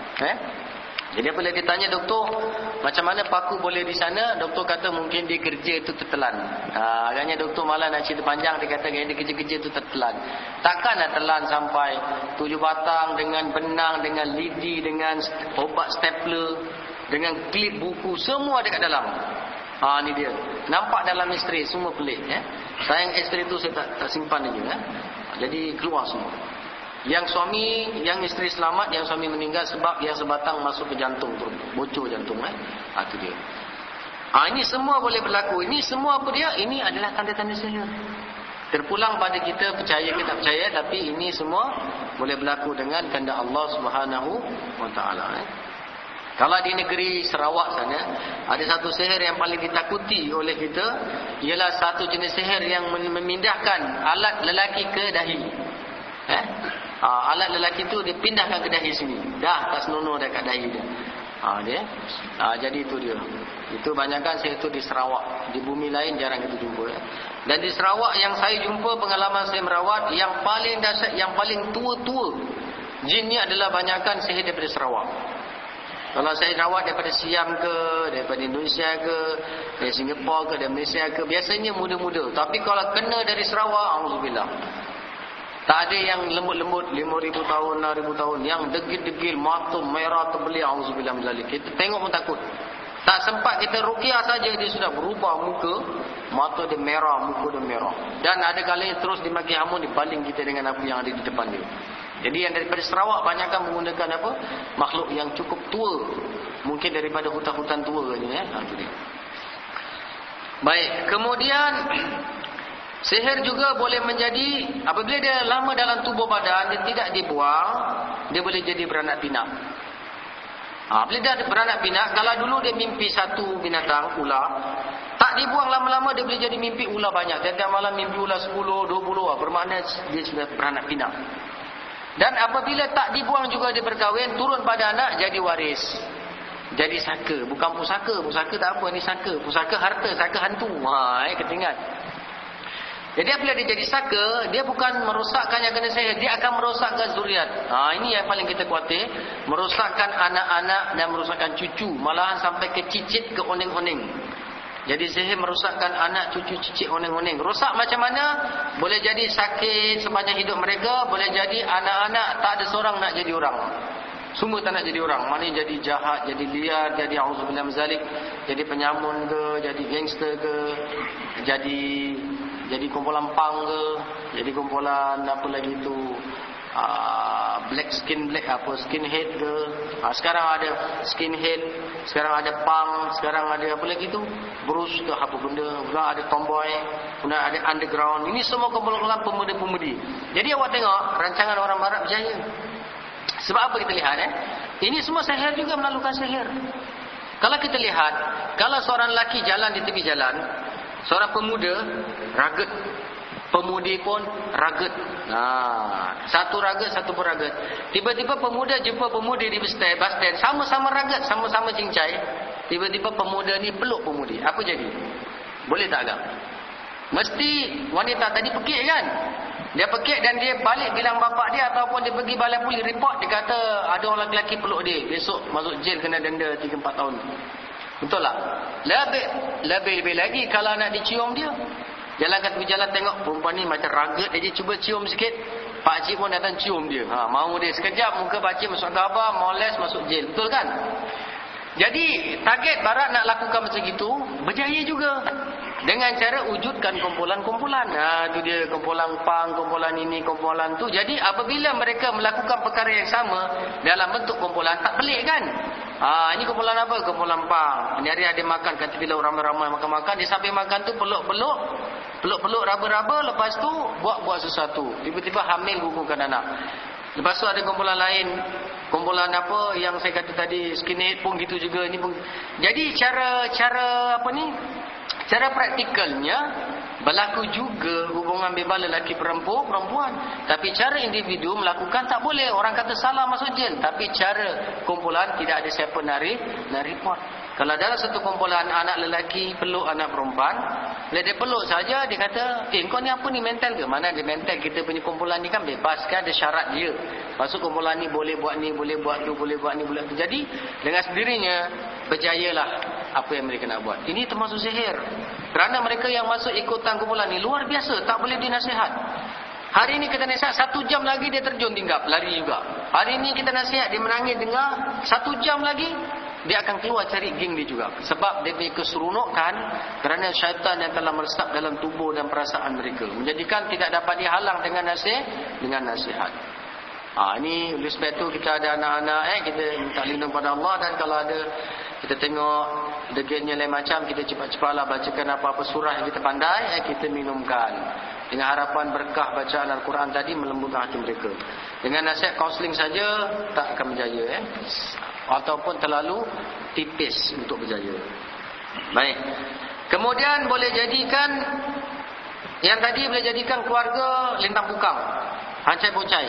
Jadi apabila ditanya doktor, macam mana paku boleh di sana? Doktor kata mungkin dia kerja itu tertelan. Agaknya doktor malah nak cerita panjang, dia kata dia kerja-kerja itu tertelan. Takkan nak telan sampai 7 batang dengan benang, dengan lidi, dengan obat stapler, dengan klip buku, semua ada kat dalam. Ni dia. Nampak dalam X-ray, semua pelik. Sayang X-ray tu saya tak simpan lagi. Jadi keluar semua. Yang suami, yang isteri selamat, yang suami meninggal sebab yang sebatang masuk ke jantung, bocor jantung. Itu dia. Ini semua boleh berlaku. Ini semua apa dia? Ini adalah tanda-tanda sihir. Terpulang pada kita percaya ke tak percaya, tapi ini semua boleh berlaku dengan kehendak Allah Subhanahu wa taala. Kalau di negeri Sarawak sana, ada satu sihir yang paling ditakuti oleh kita, ialah satu jenis sihir yang memindahkan alat lelaki ke dahi. Alat lelaki tu dia pindahkan ke dahi sini. Dah tak senonoh dekat dahi dia. Jadi itu dia. Itu banyakkan saya tu di Sarawak. Di bumi lain jarang kita jumpa. Dan di Sarawak yang saya jumpa, pengalaman saya merawat, yang paling dahsyat, yang paling tua-tua, jin ni adalah banyakkan sihir daripada Sarawak. Kalau saya rawat daripada Siam ke, daripada Indonesia ke, dari Singapura ke, dari Malaysia ke, biasanya muda-muda. Tapi kalau kena dari Sarawak, auzubillah, tak ada yang lembut-lembut 5,000 tahun, 6,000 tahun, yang degil-degil, mata merah terbelit, auzubillah min zalik. Kita tengok pun takut. Tak sempat kita ruqyah saja, dia sudah berubah muka, mata dia merah, muka dia merah. Dan ada kalanya terus dimaki hamun, dibaling kita dengan apa yang ada di depan dia. Jadi yang daripada Sarawak banyakkan menggunakan apa? Makhluk yang cukup tua. Mungkin daripada hutan-hutan tua ni. Itu dia. Baik, kemudian sihir juga boleh menjadi, apabila dia lama dalam tubuh badan, dia tidak dibuang, dia boleh jadi beranak pinak. Bila dia beranak pinak, kalau dulu dia mimpi satu binatang, ular, tak dibuang lama-lama dia boleh jadi mimpi ular banyak. Tiap-tiap malam mimpi ular 10, 20, bermakna dia sudah beranak pinak. Dan apabila tak dibuang juga dia berkahwin, turun pada anak, jadi waris. Jadi saka, bukan pusaka. Pusaka tak apa, ni saka. Pusaka harta, saka hantu. Kita ingat. Jadi apabila dia jadi saka, dia bukan merosakkan yang kena sihir, dia akan merosakkan zuriat. Ini yang paling kita khawatir, merosakkan anak-anak dan merosakkan cucu, malahan sampai ke cicit, ke oning-oning. Jadi sihir merosakkan anak, cucu, cicit, oning-oning. Rosak macam mana? Boleh jadi sakit sepanjang hidup mereka, boleh jadi anak-anak tak ada seorang nak jadi orang. Semua tak nak jadi orang. Mana jadi jahat, jadi liar, jadi auzubillah min zalik, jadi penyamun ke, jadi gangster ke, jadi kumpulan pang ke, jadi kumpulan apa lagi tu, skinhead ke. Sekarang ada skinhead, sekarang ada punk, sekarang ada apa lagi tu, bruce ke apa benda, pula ada tomboy, pula ada underground. Ini semua kumpulan pemuda-pemudi. Jadi awak tengok rancangan orang barat berjaya. Sebab apa kita lihat ini semua sihir juga melakukan sihir. Kalau kita lihat, kalau seorang lelaki jalan di tepi jalan, seorang pemuda ragut, pemudi pun ragut. Satu ragut, satu pun ragut. Tiba-tiba pemuda jumpa pemudi di bus stand, sama-sama ragut, sama-sama cincai. Tiba-tiba pemuda ni peluk pemudi. Apa jadi? Boleh tak agak? Mesti wanita tadi pekik kan? Dia pekik dan dia balik bilang bapak dia, ataupun dia pergi balai polis report, dia kata ada orang lelaki peluk dia, besok masuk jail kena denda 3-4 tahun. Betul tak? Lebih lagi kalau nak dicium dia. Jalan kat tepi jalan tengok perempuan ni macam ragut, dia cuba cium sikit, pakcik pun datang cium dia. Mau dia sekejap, muka pakcik masuk khabar, moles masuk jail. Betul kan? Jadi target barat nak lakukan macam itu, berjaya juga. Dengan cara wujudkan kumpulan-kumpulan. Itu dia, kumpulan pang, kumpulan ini, kumpulan tu. Jadi apabila mereka melakukan perkara yang sama dalam bentuk kumpulan, tak pelik kan? Ini kumpulan apa? Kumpulan pang. Ini hari ada makan, kata bila ramai-ramai makan-makan, di samping makan tu peluk-peluk, raba-raba, lepas tu buat sesuatu. Tiba-tiba hamil, gugurkan anak. Lepas tu ada kumpulan lain, kumpulan apa yang saya kata tadi, skinhead pun gitu juga. Ini pun. Jadi cara apa ni? Cara praktikalnya berlaku juga hubungan bebas lelaki perempuan. Tapi cara individu melakukan tak boleh. Orang kata salah masuk jail. Tapi cara kumpulan tidak ada siapa nak report. Kalau dalam satu kumpulan anak lelaki peluk anak perempuan, bila dia peluk saja dia kata, kau ni apa ni, mental ke? Mana dia mental? Kita punya kumpulan ni kan bebas kan, ada syarat dia. Masuk kumpulan ni boleh buat ni, boleh buat tu, boleh buat ni, boleh tu. Jadi dengan sendirinya berjayalah apa yang mereka nak buat. Ini termasuk sihir. Kerana mereka yang masuk ikutan kumpulan ni luar biasa, tak boleh dinasihat. Hari ini kita nasihat, 1 jam lagi dia terjun tinggap, lari juga. Hari ini kita nasihat, dia menangis dengar, 1 jam lagi dia akan keluar cari geng dia juga. Sebab dia punya keseronokan kerana syaitan yang telah meresap dalam tubuh dan perasaan mereka, menjadikan tidak dapat dihalang dengan nasihat. Ini oleh sebab itu kita ada anak-anak, kita minta lindung pada Allah. Dan kalau ada kita tengok degilnya lain macam, kita cepat-cepatlah bacakan apa-apa surah yang kita pandai, kita minumkan, dengan harapan berkah bacaan Al-Quran tadi melembutkan hati mereka. Dengan nasihat kaunseling saja tak akan berjaya, ataupun terlalu tipis untuk berjaya. Baik. Kemudian boleh jadikan yang tadi, boleh jadikan keluarga lintang pukang, hancai bocai.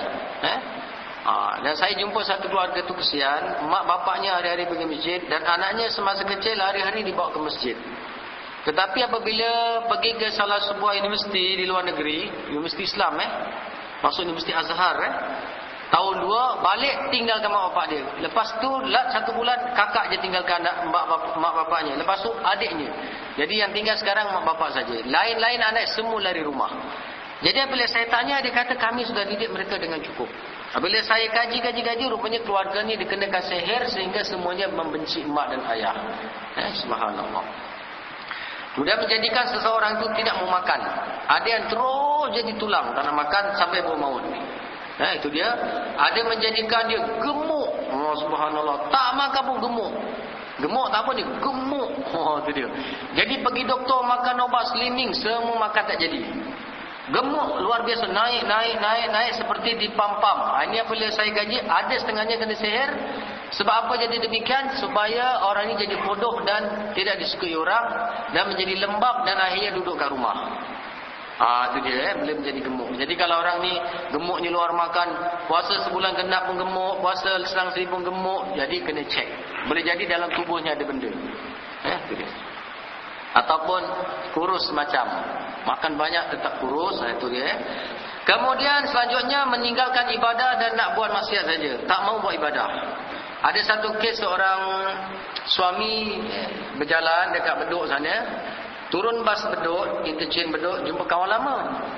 Dan saya jumpa satu keluarga tu kesian, mak bapaknya hari-hari pergi masjid dan anaknya semasa kecil hari-hari dibawa ke masjid. Tetapi apabila pergi ke salah sebuah universiti di luar negeri, universiti Islam, masuk universiti Azhar, tahun 2 balik tinggalkan mak bapak dia. Lepas tu 1 bulan kakak je tinggalkan mak bapaknya. Lepas tu adiknya. Jadi yang tinggal sekarang mak bapak saja. Lain-lain anak semua lari rumah. Jadi apabila saya tanya, dia kata kami sudah didik mereka dengan cukup. Apabila saya kaji, rupanya keluarga ni dikenakan sihir sehingga semuanya membenci mak dan ayah. Subhanallah. Sudah menjadikan seseorang itu tidak mau makan. Ada yang terus jadi tulang, tak nak makan sampai bau maut. Itu dia. Ada menjadikan dia gemuk. Subhanallah. Tak makan pun gemuk. Gemuk tak apa ni, gemuk. Tu dia. Jadi pergi doktor makan ubat slimming, semua makan tak jadi. Gemuk luar biasa, naik seperti dipam-pam. Ini apabila saya gaji, ada setengahnya kena sihir. Sebab apa jadi demikian? Supaya orang ini jadi bodoh dan tidak disukai orang, dan menjadi lembab dan akhirnya duduk kat rumah. Itu dia, boleh menjadi gemuk. Jadi kalau orang ni gemuk ni luar makan, puasa sebulan genap pun gemuk, puasa selang seri pun gemuk, jadi kena cek. Boleh jadi dalam tubuhnya ada benda. Itu dia. Ataupun kurus macam makan banyak tetap kurus, itu dia. Kemudian selanjutnya meninggalkan ibadah dan nak buat maksiat saja, tak mau buat ibadah. Ada satu kes seorang suami berjalan dekat Bedok sana, turun bas Bedok, interchange Bedok, jumpa kawan lama.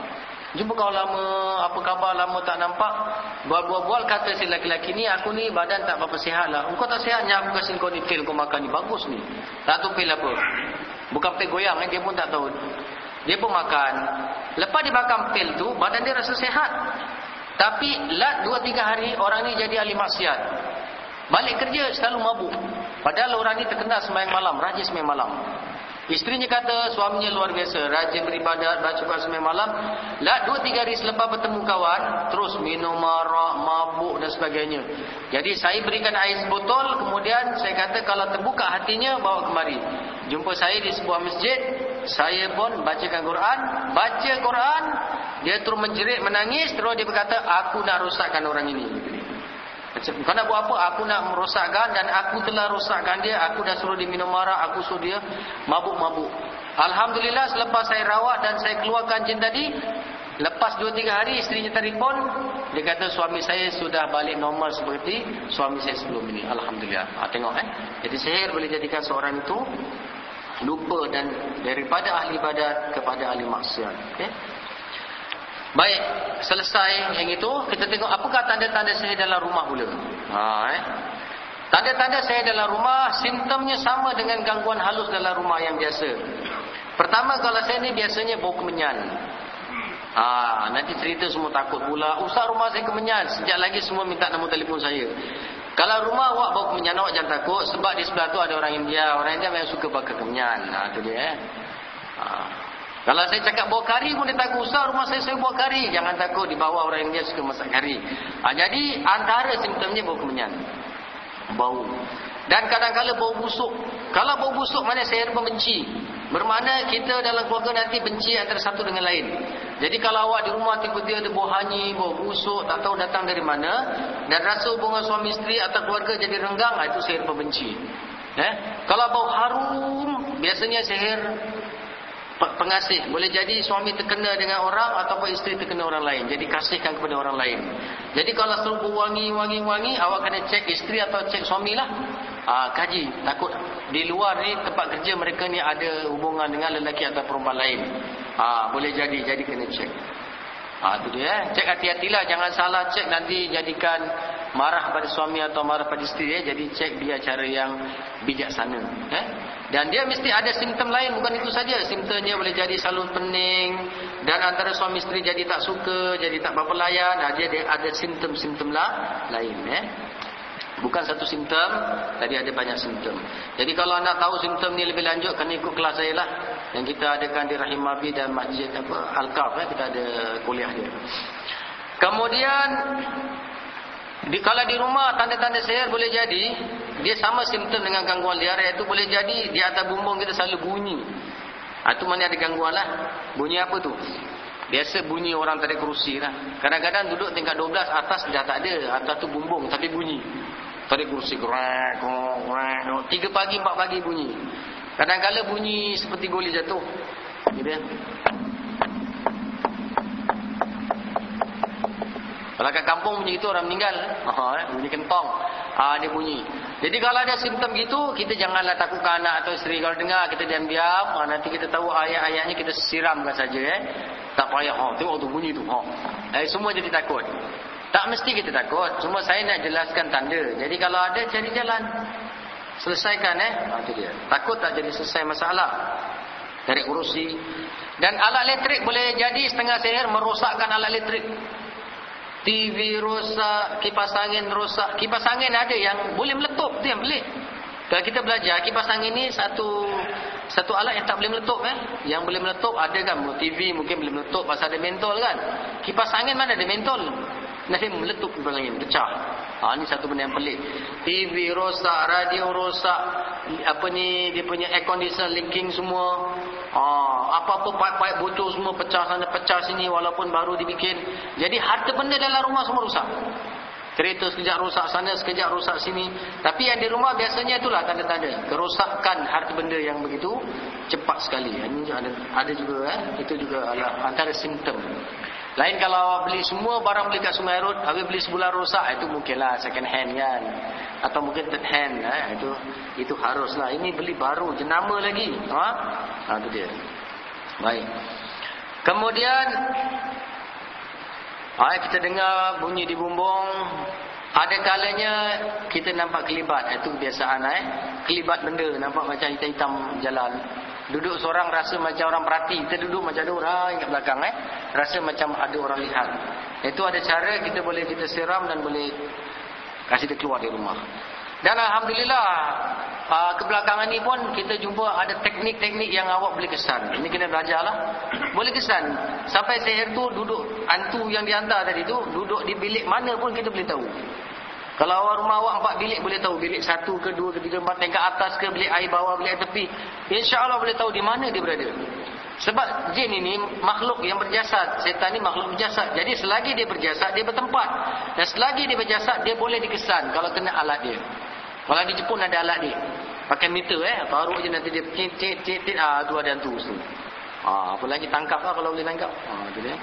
Apa khabar, lama tak nampak. Bual-bual kata si lelaki-lelaki ni, aku ni badan tak apa sihat lah. Engkau tak sihatnya, aku kasih kau ni pil kau makan ni, bagus ni. Tak tahu pil apa. Bukan pil goyang, dia pun tak tahu. Dia pun makan. Lepas dia makan pil tu, badan dia rasa sihat. Tapi lat 2-3 hari, orang ni jadi ahli maksiat. Balik kerja selalu mabuk. Padahal orang ni terkenal sembahyang malam, rajin sembahyang malam. Isterinya kata suaminya luar biasa, rajin beribadat, baca Quran sembahyang malam. Lah 2-3 hari selepas bertemu kawan, terus minum arak, mabuk dan sebagainya. Jadi saya berikan air sebotol, kemudian saya kata kalau terbuka hatinya bawa kemari. Jumpa saya di sebuah masjid, saya pun bacakan Quran. Baca Quran, dia terus menjerit, menangis, terus dia berkata, aku nak rosakkan orang ini. Kau nak buat apa? Aku nak merosakkan, dan aku telah rosakkan dia. Aku dah suruh dia minum arak, aku suruh dia mabuk-mabuk. Alhamdulillah selepas saya rawat dan saya keluarkan jin tadi, lepas 2-3 hari isterinya telefon, dia kata suami saya sudah balik normal seperti suami saya sebelum ini. Alhamdulillah. Tengok Jadi sihir boleh jadikan seorang itu lupa dan daripada ahli ibadat kepada ahli maksiat. Baik, selesai yang itu, kita tengok apakah tanda-tanda sihir dalam rumah pula. Tanda-tanda sihir dalam rumah, simptomnya sama dengan gangguan halus dalam rumah yang biasa. Pertama, kalau saya ni biasanya bau kemenyan. Nanti cerita semua takut pula, Ustaz rumah saya kemenyan. Sejak lagi semua minta nombor telefon saya. Kalau rumah awak bau kemenyan, awak jangan takut, sebab di sebelah tu ada orang India. Orang India memang suka pakai kemenyan. Itu dia. Kalau saya cakap bawa kari pun dia takut, Ustaz rumah saya bawa kari. Jangan takut, di bawah orang India suka masak kari. Jadi antara simptomnya bau kemenyan, bau. Dan kadang-kadang bau busuk. Kalau bau busuk mana sihir pembenci. Bermakna kita dalam keluarga nanti benci antara satu dengan lain. Jadi kalau awak di rumah tiba-tiba ada bau hanyi, bau busuk, tak tahu datang dari mana, dan rasa hubungan suami isteri atau keluarga jadi renggang, itu sihir pembenci. Kalau bau harum, biasanya sihir pengasih. Boleh jadi suami terkena dengan orang ataupun isteri terkena orang lain, jadi kasihkan kepada orang lain. Jadi kalau selalu wangi, awak kena cek isteri atau cek suami lah. Kaji, takut di luar ni tempat kerja mereka ni ada hubungan dengan lelaki atau perempuan lain. Boleh jadi kena cek. Itu dia. Cek hati-hatilah, jangan salah cek nanti jadikan marah pada suami atau marah pada isteri. Jadi cek dia cara yang bijaksana. Dan dia mesti ada simptom lain, bukan itu saja. Simptomnya boleh jadi selalu pening, dan antara suami isteri jadi tak suka, jadi tak berapa layan. Dia ada simptom-simptom lain. Bukan satu simptom, tadi ada banyak simptom. Jadi kalau nak tahu simptom ni lebih lanjut, kena ikut kelas saya lah, yang kita adakan di Rahim Mabi dan Masjid Al-Kaf. Kita ada kuliah dia. Kemudian kalau di rumah tanda-tanda sihir boleh jadi dia sama simptom dengan gangguan liar, iaitu boleh jadi di atas bumbung kita selalu bunyi. Itu mana ada gangguan lah. Bunyi apa tu? Biasa bunyi orang tarik kerusi lah. Kadang-kadang duduk tingkat 12, atas dah tak ada. Atas tu bumbung tapi bunyi. Tarik kerusi, 3 pagi 4 pagi bunyi. Kadang-kadang bunyi seperti goli jatuh. Gitu ya. Kalau kat kampung bunyi itu orang meninggal. Bunyi kentong. Dia bunyi. Jadi kalau ada simptom gitu, kita janganlah takutkan anak atau isteri. Kalau dengar, kita diam-diam. Nanti kita tahu ayat-ayatnya, kita siramkan saja. Tak payah. Tengok tu bunyi tu. Semua jadi takut. Tak mesti kita takut. Cuma saya nak jelaskan tanda. Jadi kalau ada, cari jalan. Selesaikan. Itu dia. Takut tak jadi selesai masalah. Tarik kerusi. Dan alat elektrik boleh jadi setengah sihir merosakkan alat elektrik. TV rosak, kipas angin rosak. Kipas angin ada yang boleh meletup, tu yang pelik. Kalau kita belajar, kipas angin ni satu alat yang tak boleh meletup. Yang boleh meletup ada kan, TV mungkin boleh meletup pasal ada mentol kan. Kipas angin mana ada mentol? Nanti meletup kipas angin, pecah. Ni satu benda yang pelik. TV rosak, radio rosak, dia punya air conditioner leaking semua. Apa-apa pipe-pipe bocor semua, pecah sana pecah sini walaupun baru dibikin. Jadi harta benda dalam rumah semua rusak. Kereta sekejap rosak sana, sekejap rosak sini. Tapi yang di rumah biasanya itulah tanda-tanda kerosakan harta benda yang begitu cepat sekali. Ini ada juga itu juga adalah antara simptom. Lain kalau beli semua barang beli kat Sungai Road, habis beli sebulan rosak, itu mungkinlah second hand kan. Atau mungkin third hand, itu haruslah. Ini beli baru, jenama lagi. Itu dia. Baik. Kemudian kita dengar bunyi di bumbung. Ada kalanya kita nampak kelibat. Itu kebiasaan kelibat benda, nampak macam hitam-hitam jalan. Duduk seorang rasa macam orang perhati. Kita duduk macam ada orang kat belakang rasa macam ada orang lihat. Itu ada cara kita seram dan boleh kasih dia keluar dari rumah. Dan alhamdulillah kebelakangan ni pun kita jumpa ada teknik-teknik yang awak boleh kesan. Ini kena belajarlah. Boleh kesan. Sampai sihir tu duduk, hantu yang dihantar tadi tu duduk di bilik mana pun kita boleh tahu. Kalau awak rumah awak 4 bilik boleh tahu. Bilik 1 ke 2 ke 3 4 tingkat atas ke, bilik air bawah, bilik air tepi. InsyaAllah boleh tahu di mana dia berada. Sebab jin ini makhluk yang berjasad. Setan ni makhluk berjasad. Jadi selagi dia berjasad, dia bertempat. Dan selagi dia berjasad, dia boleh dikesan kalau kena alat dia. Kalau di Jepun ada alat dia. Pakai meter taruh je nanti dia cit tu ada hantu tu. Apa lagi tangkap lah kalau boleh tangkap. Tu dia.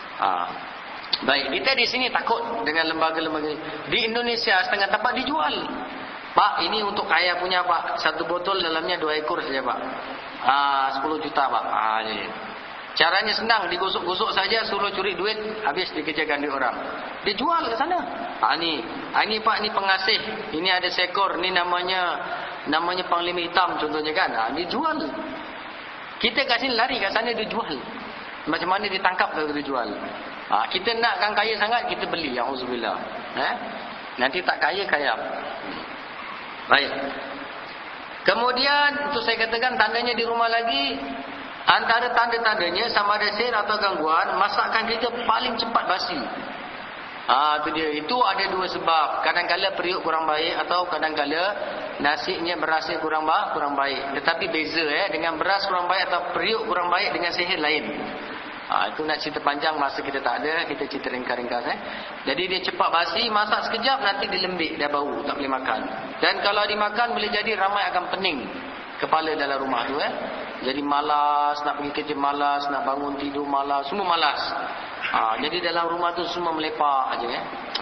Baik, kita di sini takut dengan lembaga-lembaga. Di Indonesia setengah tempat dijual. Pak, ini untuk kaya punya Pak. Satu botol dalamnya 2 ekor saja Pak. 10 juta Pak. Jadi. Caranya senang, digosok-gosok saja, suruh curi duit, habis dikejarkan duit orang. Dijual ke sana. Ini Pak, ini pengasih. Ini ada seekor, ini namanya panglima hitam contohnya kan. Dijual. Kita kat sini lari kat sana dijual. Macam mana ditangkap kalau dijual. Kita nakkan kaya sangat, kita beli. Auzubillah. Nanti tak kaya. Baik. Kemudian, untuk saya katakan tandanya di rumah lagi. Antara tanda-tandanya sama ada sihir atau gangguan, masakan kita paling cepat basi. Itu dia. Itu ada 2 sebab. Kadang-kadang periuk kurang baik atau kadang-kadang nasinya berasnya kurang baik. Tetapi beza dengan beras kurang baik atau periuk kurang baik dengan sihir lain. Itu nak cerita panjang, masa kita tak ada, kita cerita ringkas-ringkas. Jadi dia cepat basi, masak sekejap nanti dilembik, dah bau, tak boleh makan. Dan kalau dimakan boleh jadi ramai akan pening kepala dalam rumah tu. Jadi malas, nak pergi kerja malas, nak bangun tidur malas, semua malas. Jadi dalam rumah tu semua melepak aja.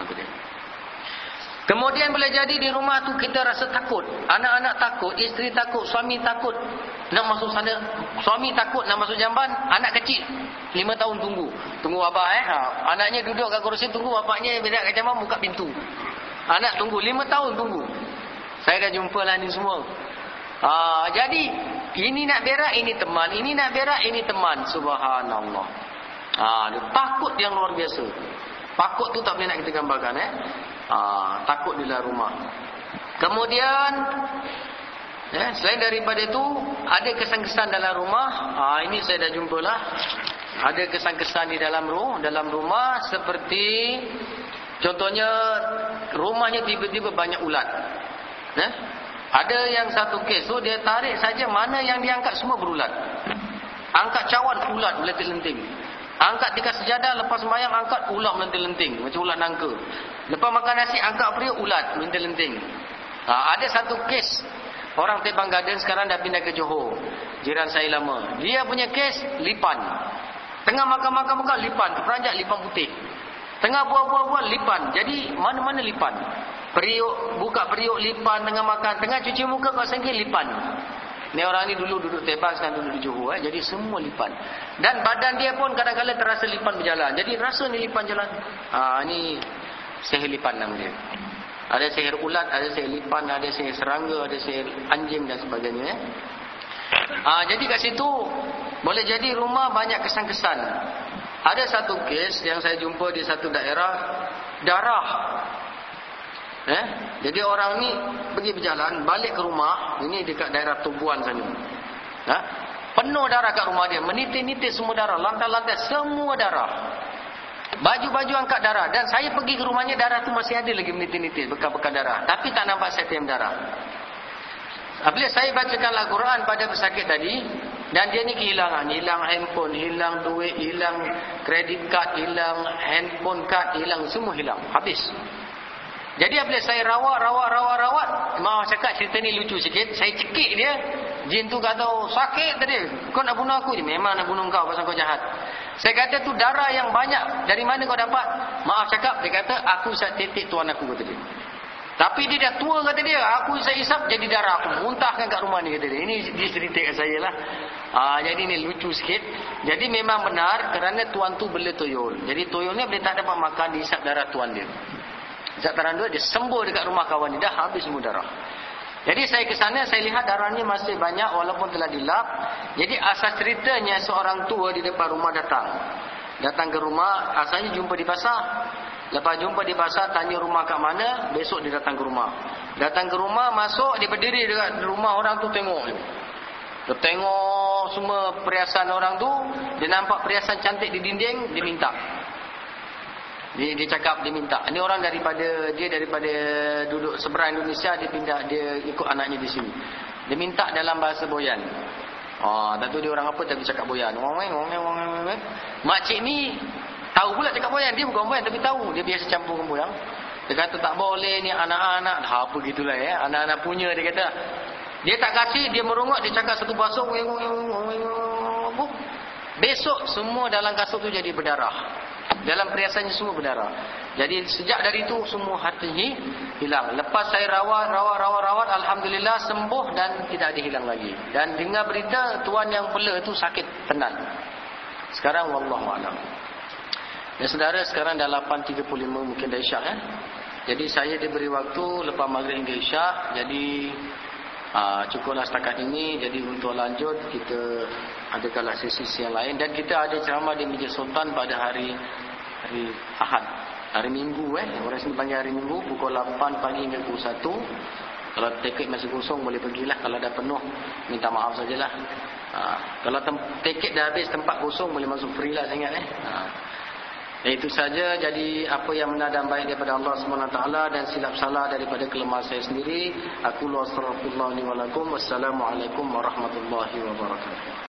Kemudian boleh jadi di rumah tu kita rasa takut. Anak-anak takut, isteri takut, suami takut nak masuk sana. Suami takut nak masuk jamban, anak kecil 5 tahun tunggu abah. Anaknya duduk kat kerusi tunggu bapaknya berak kat jamban buka pintu. Anak tunggu 5 tahun tunggu. Saya dah jumpa lah ni semua. Jadi ini nak berak, ini teman, ini nak berak, ini teman. Subhanallah. Dia takut yang luar biasa. Takut tu tak boleh nak kita gambarkan. Takut di dalam rumah. Kemudian selain daripada itu, ada kesan-kesan dalam rumah. Ini saya dah jumpa lah. Ada kesan-kesan di dalam rumah seperti contohnya rumahnya tiba-tiba banyak ulat. Ada yang satu kes tu dia tarik saja, mana yang diangkat semua berulat. Angkat cawan, ulat melenting-lenting. Angkat tiga sejadah, lepas sembahyang angkat, ulat melenting-lenting macam ulat nangka. Lepas makan nasi angkat periuk, ulat melenting-lenting. Ada satu kes orang Tebang Garden sekarang dah pindah ke Johor, jiran saya lama. Dia punya kes lipan. Tengah makan lipan, terperanjat lipan putih. Tengah buah-buah lipan. Jadi mana-mana lipan. Periuk, buka periuk lipan tengah makan, tengah cuci muka kau sengkir lipan. Ni orang ni dulu duduk Tebang, sekarang duduk di Johor. Jadi semua lipan. Dan badan dia pun kadang-kadang terasa lipan berjalan. Jadi rasa ni lipan jalan. Ni sihir lipan nama dia. Ada sihir ulat, ada sihir lipan, ada sihir serangga, ada sihir anjing dan sebagainya. Jadi kat situ boleh jadi rumah banyak kesan-kesan. Ada satu kes yang saya jumpa di satu daerah, darah Jadi orang ni pergi berjalan, balik ke rumah, ini dekat daerah Tubuan sana. Penuh darah kat rumah dia, menitik-nitik semua darah, lantai-lantai semua darah. Baju-baju angkat darah. Dan saya pergi ke rumahnya, darah tu masih ada lagi menitik-nitik, bekas-bekas darah. Tapi tak nampak setem darah. Apabila saya bacakan Al-Quran pada pesakit tadi, dan dia ni kehilangan, hilang handphone, hilang duit, hilang kredit kad, hilang handphone kad, hilang, semua hilang, habis. Jadi apabila saya rawat, maaf cakap cerita ni lucu sikit, saya cekik dia, jin tu kata, sakit tadi, kau nak bunuh aku je. Memang nak bunuh kau pasal kau jahat. Saya kata tu darah yang banyak, dari mana kau dapat? Maaf cakap, dia kata, aku isap titik tuan aku, kata dia. Tapi dia dah tua, kata dia, aku isap jadi darah, aku muntahkan kat rumah ni, kata dia. Ini dia cerita kat saya lah. Jadi ni lucu sikit. Jadi memang benar, kerana tuan tu bela tuyul. Jadi tuyul ni bila tak dapat makan, diisap darah tuan dia. Isap darah dia sembuh dekat rumah kawan dia, dah habis semua darah. Jadi saya ke sana, saya lihat darahnya masih banyak walaupun telah dilap. Jadi asal ceritanya, seorang tua di depan rumah datang ke rumah, asalnya jumpa di pasar. Lepas jumpa di pasar, tanya rumah kat mana, besok dia datang ke rumah. Datang ke rumah, masuk, dia berdiri dekat rumah orang tu, tengok. Dia tengok semua perhiasan orang tu, dia nampak perhiasan cantik di dinding, dia minta. Dia cakap dia minta. Ini orang daripada duduk seberang Indonesia, dia pindah, dia ikut anaknya di sini. Dia minta dalam bahasa Boyan. Tak tahu dia orang apa, tapi cakap Boyan. Makcik ni tahu pula cakap Boyan. Dia bukan Boyan tapi tahu. Dia biasa campur dengan Boyan. Dia kata tak boleh ni anak-anak. Apa gitulah anak-anak punya, dia kata. Dia tak kasih, dia merungut, dia cakap satu bahasa. Besok semua dalam kasut tu jadi berdarah. Dalam perhiasannya semua berdarah. Jadi sejak dari itu semua hatinya hilang. Lepas saya rawat, alhamdulillah sembuh dan tidak ada hilang lagi. Dan dengar berita tuan yang bela itu sakit tenang. Sekarang wallahu a'lam. Dan saudara, sekarang dah 8.35 mungkin dah isyak Jadi saya diberi waktu lepas maghrib hingga isyak. Jadi cukuplah setakat ini. Jadi untuk lanjut kita adakanlah sesi yang lain. Dan kita ada ceramah di Masjid Sultan pada hari Ahad, hari Minggu orang sini panggil hari Minggu, pukul 8 pagi hingga pukul 1. Kalau tiket masih kosong boleh pergilah. Kalau dah penuh minta maaf sajalah. Kalau tiket dah habis, tempat kosong, boleh masuk free lah saya ingat Itu saja. Jadi apa yang benar dan baik daripada Allah SWT dan silap salah daripada kelemahan saya sendiri, aku astaghfirullah li wa lakum. Wassalamualaikum warahmatullahi wabarakatuh.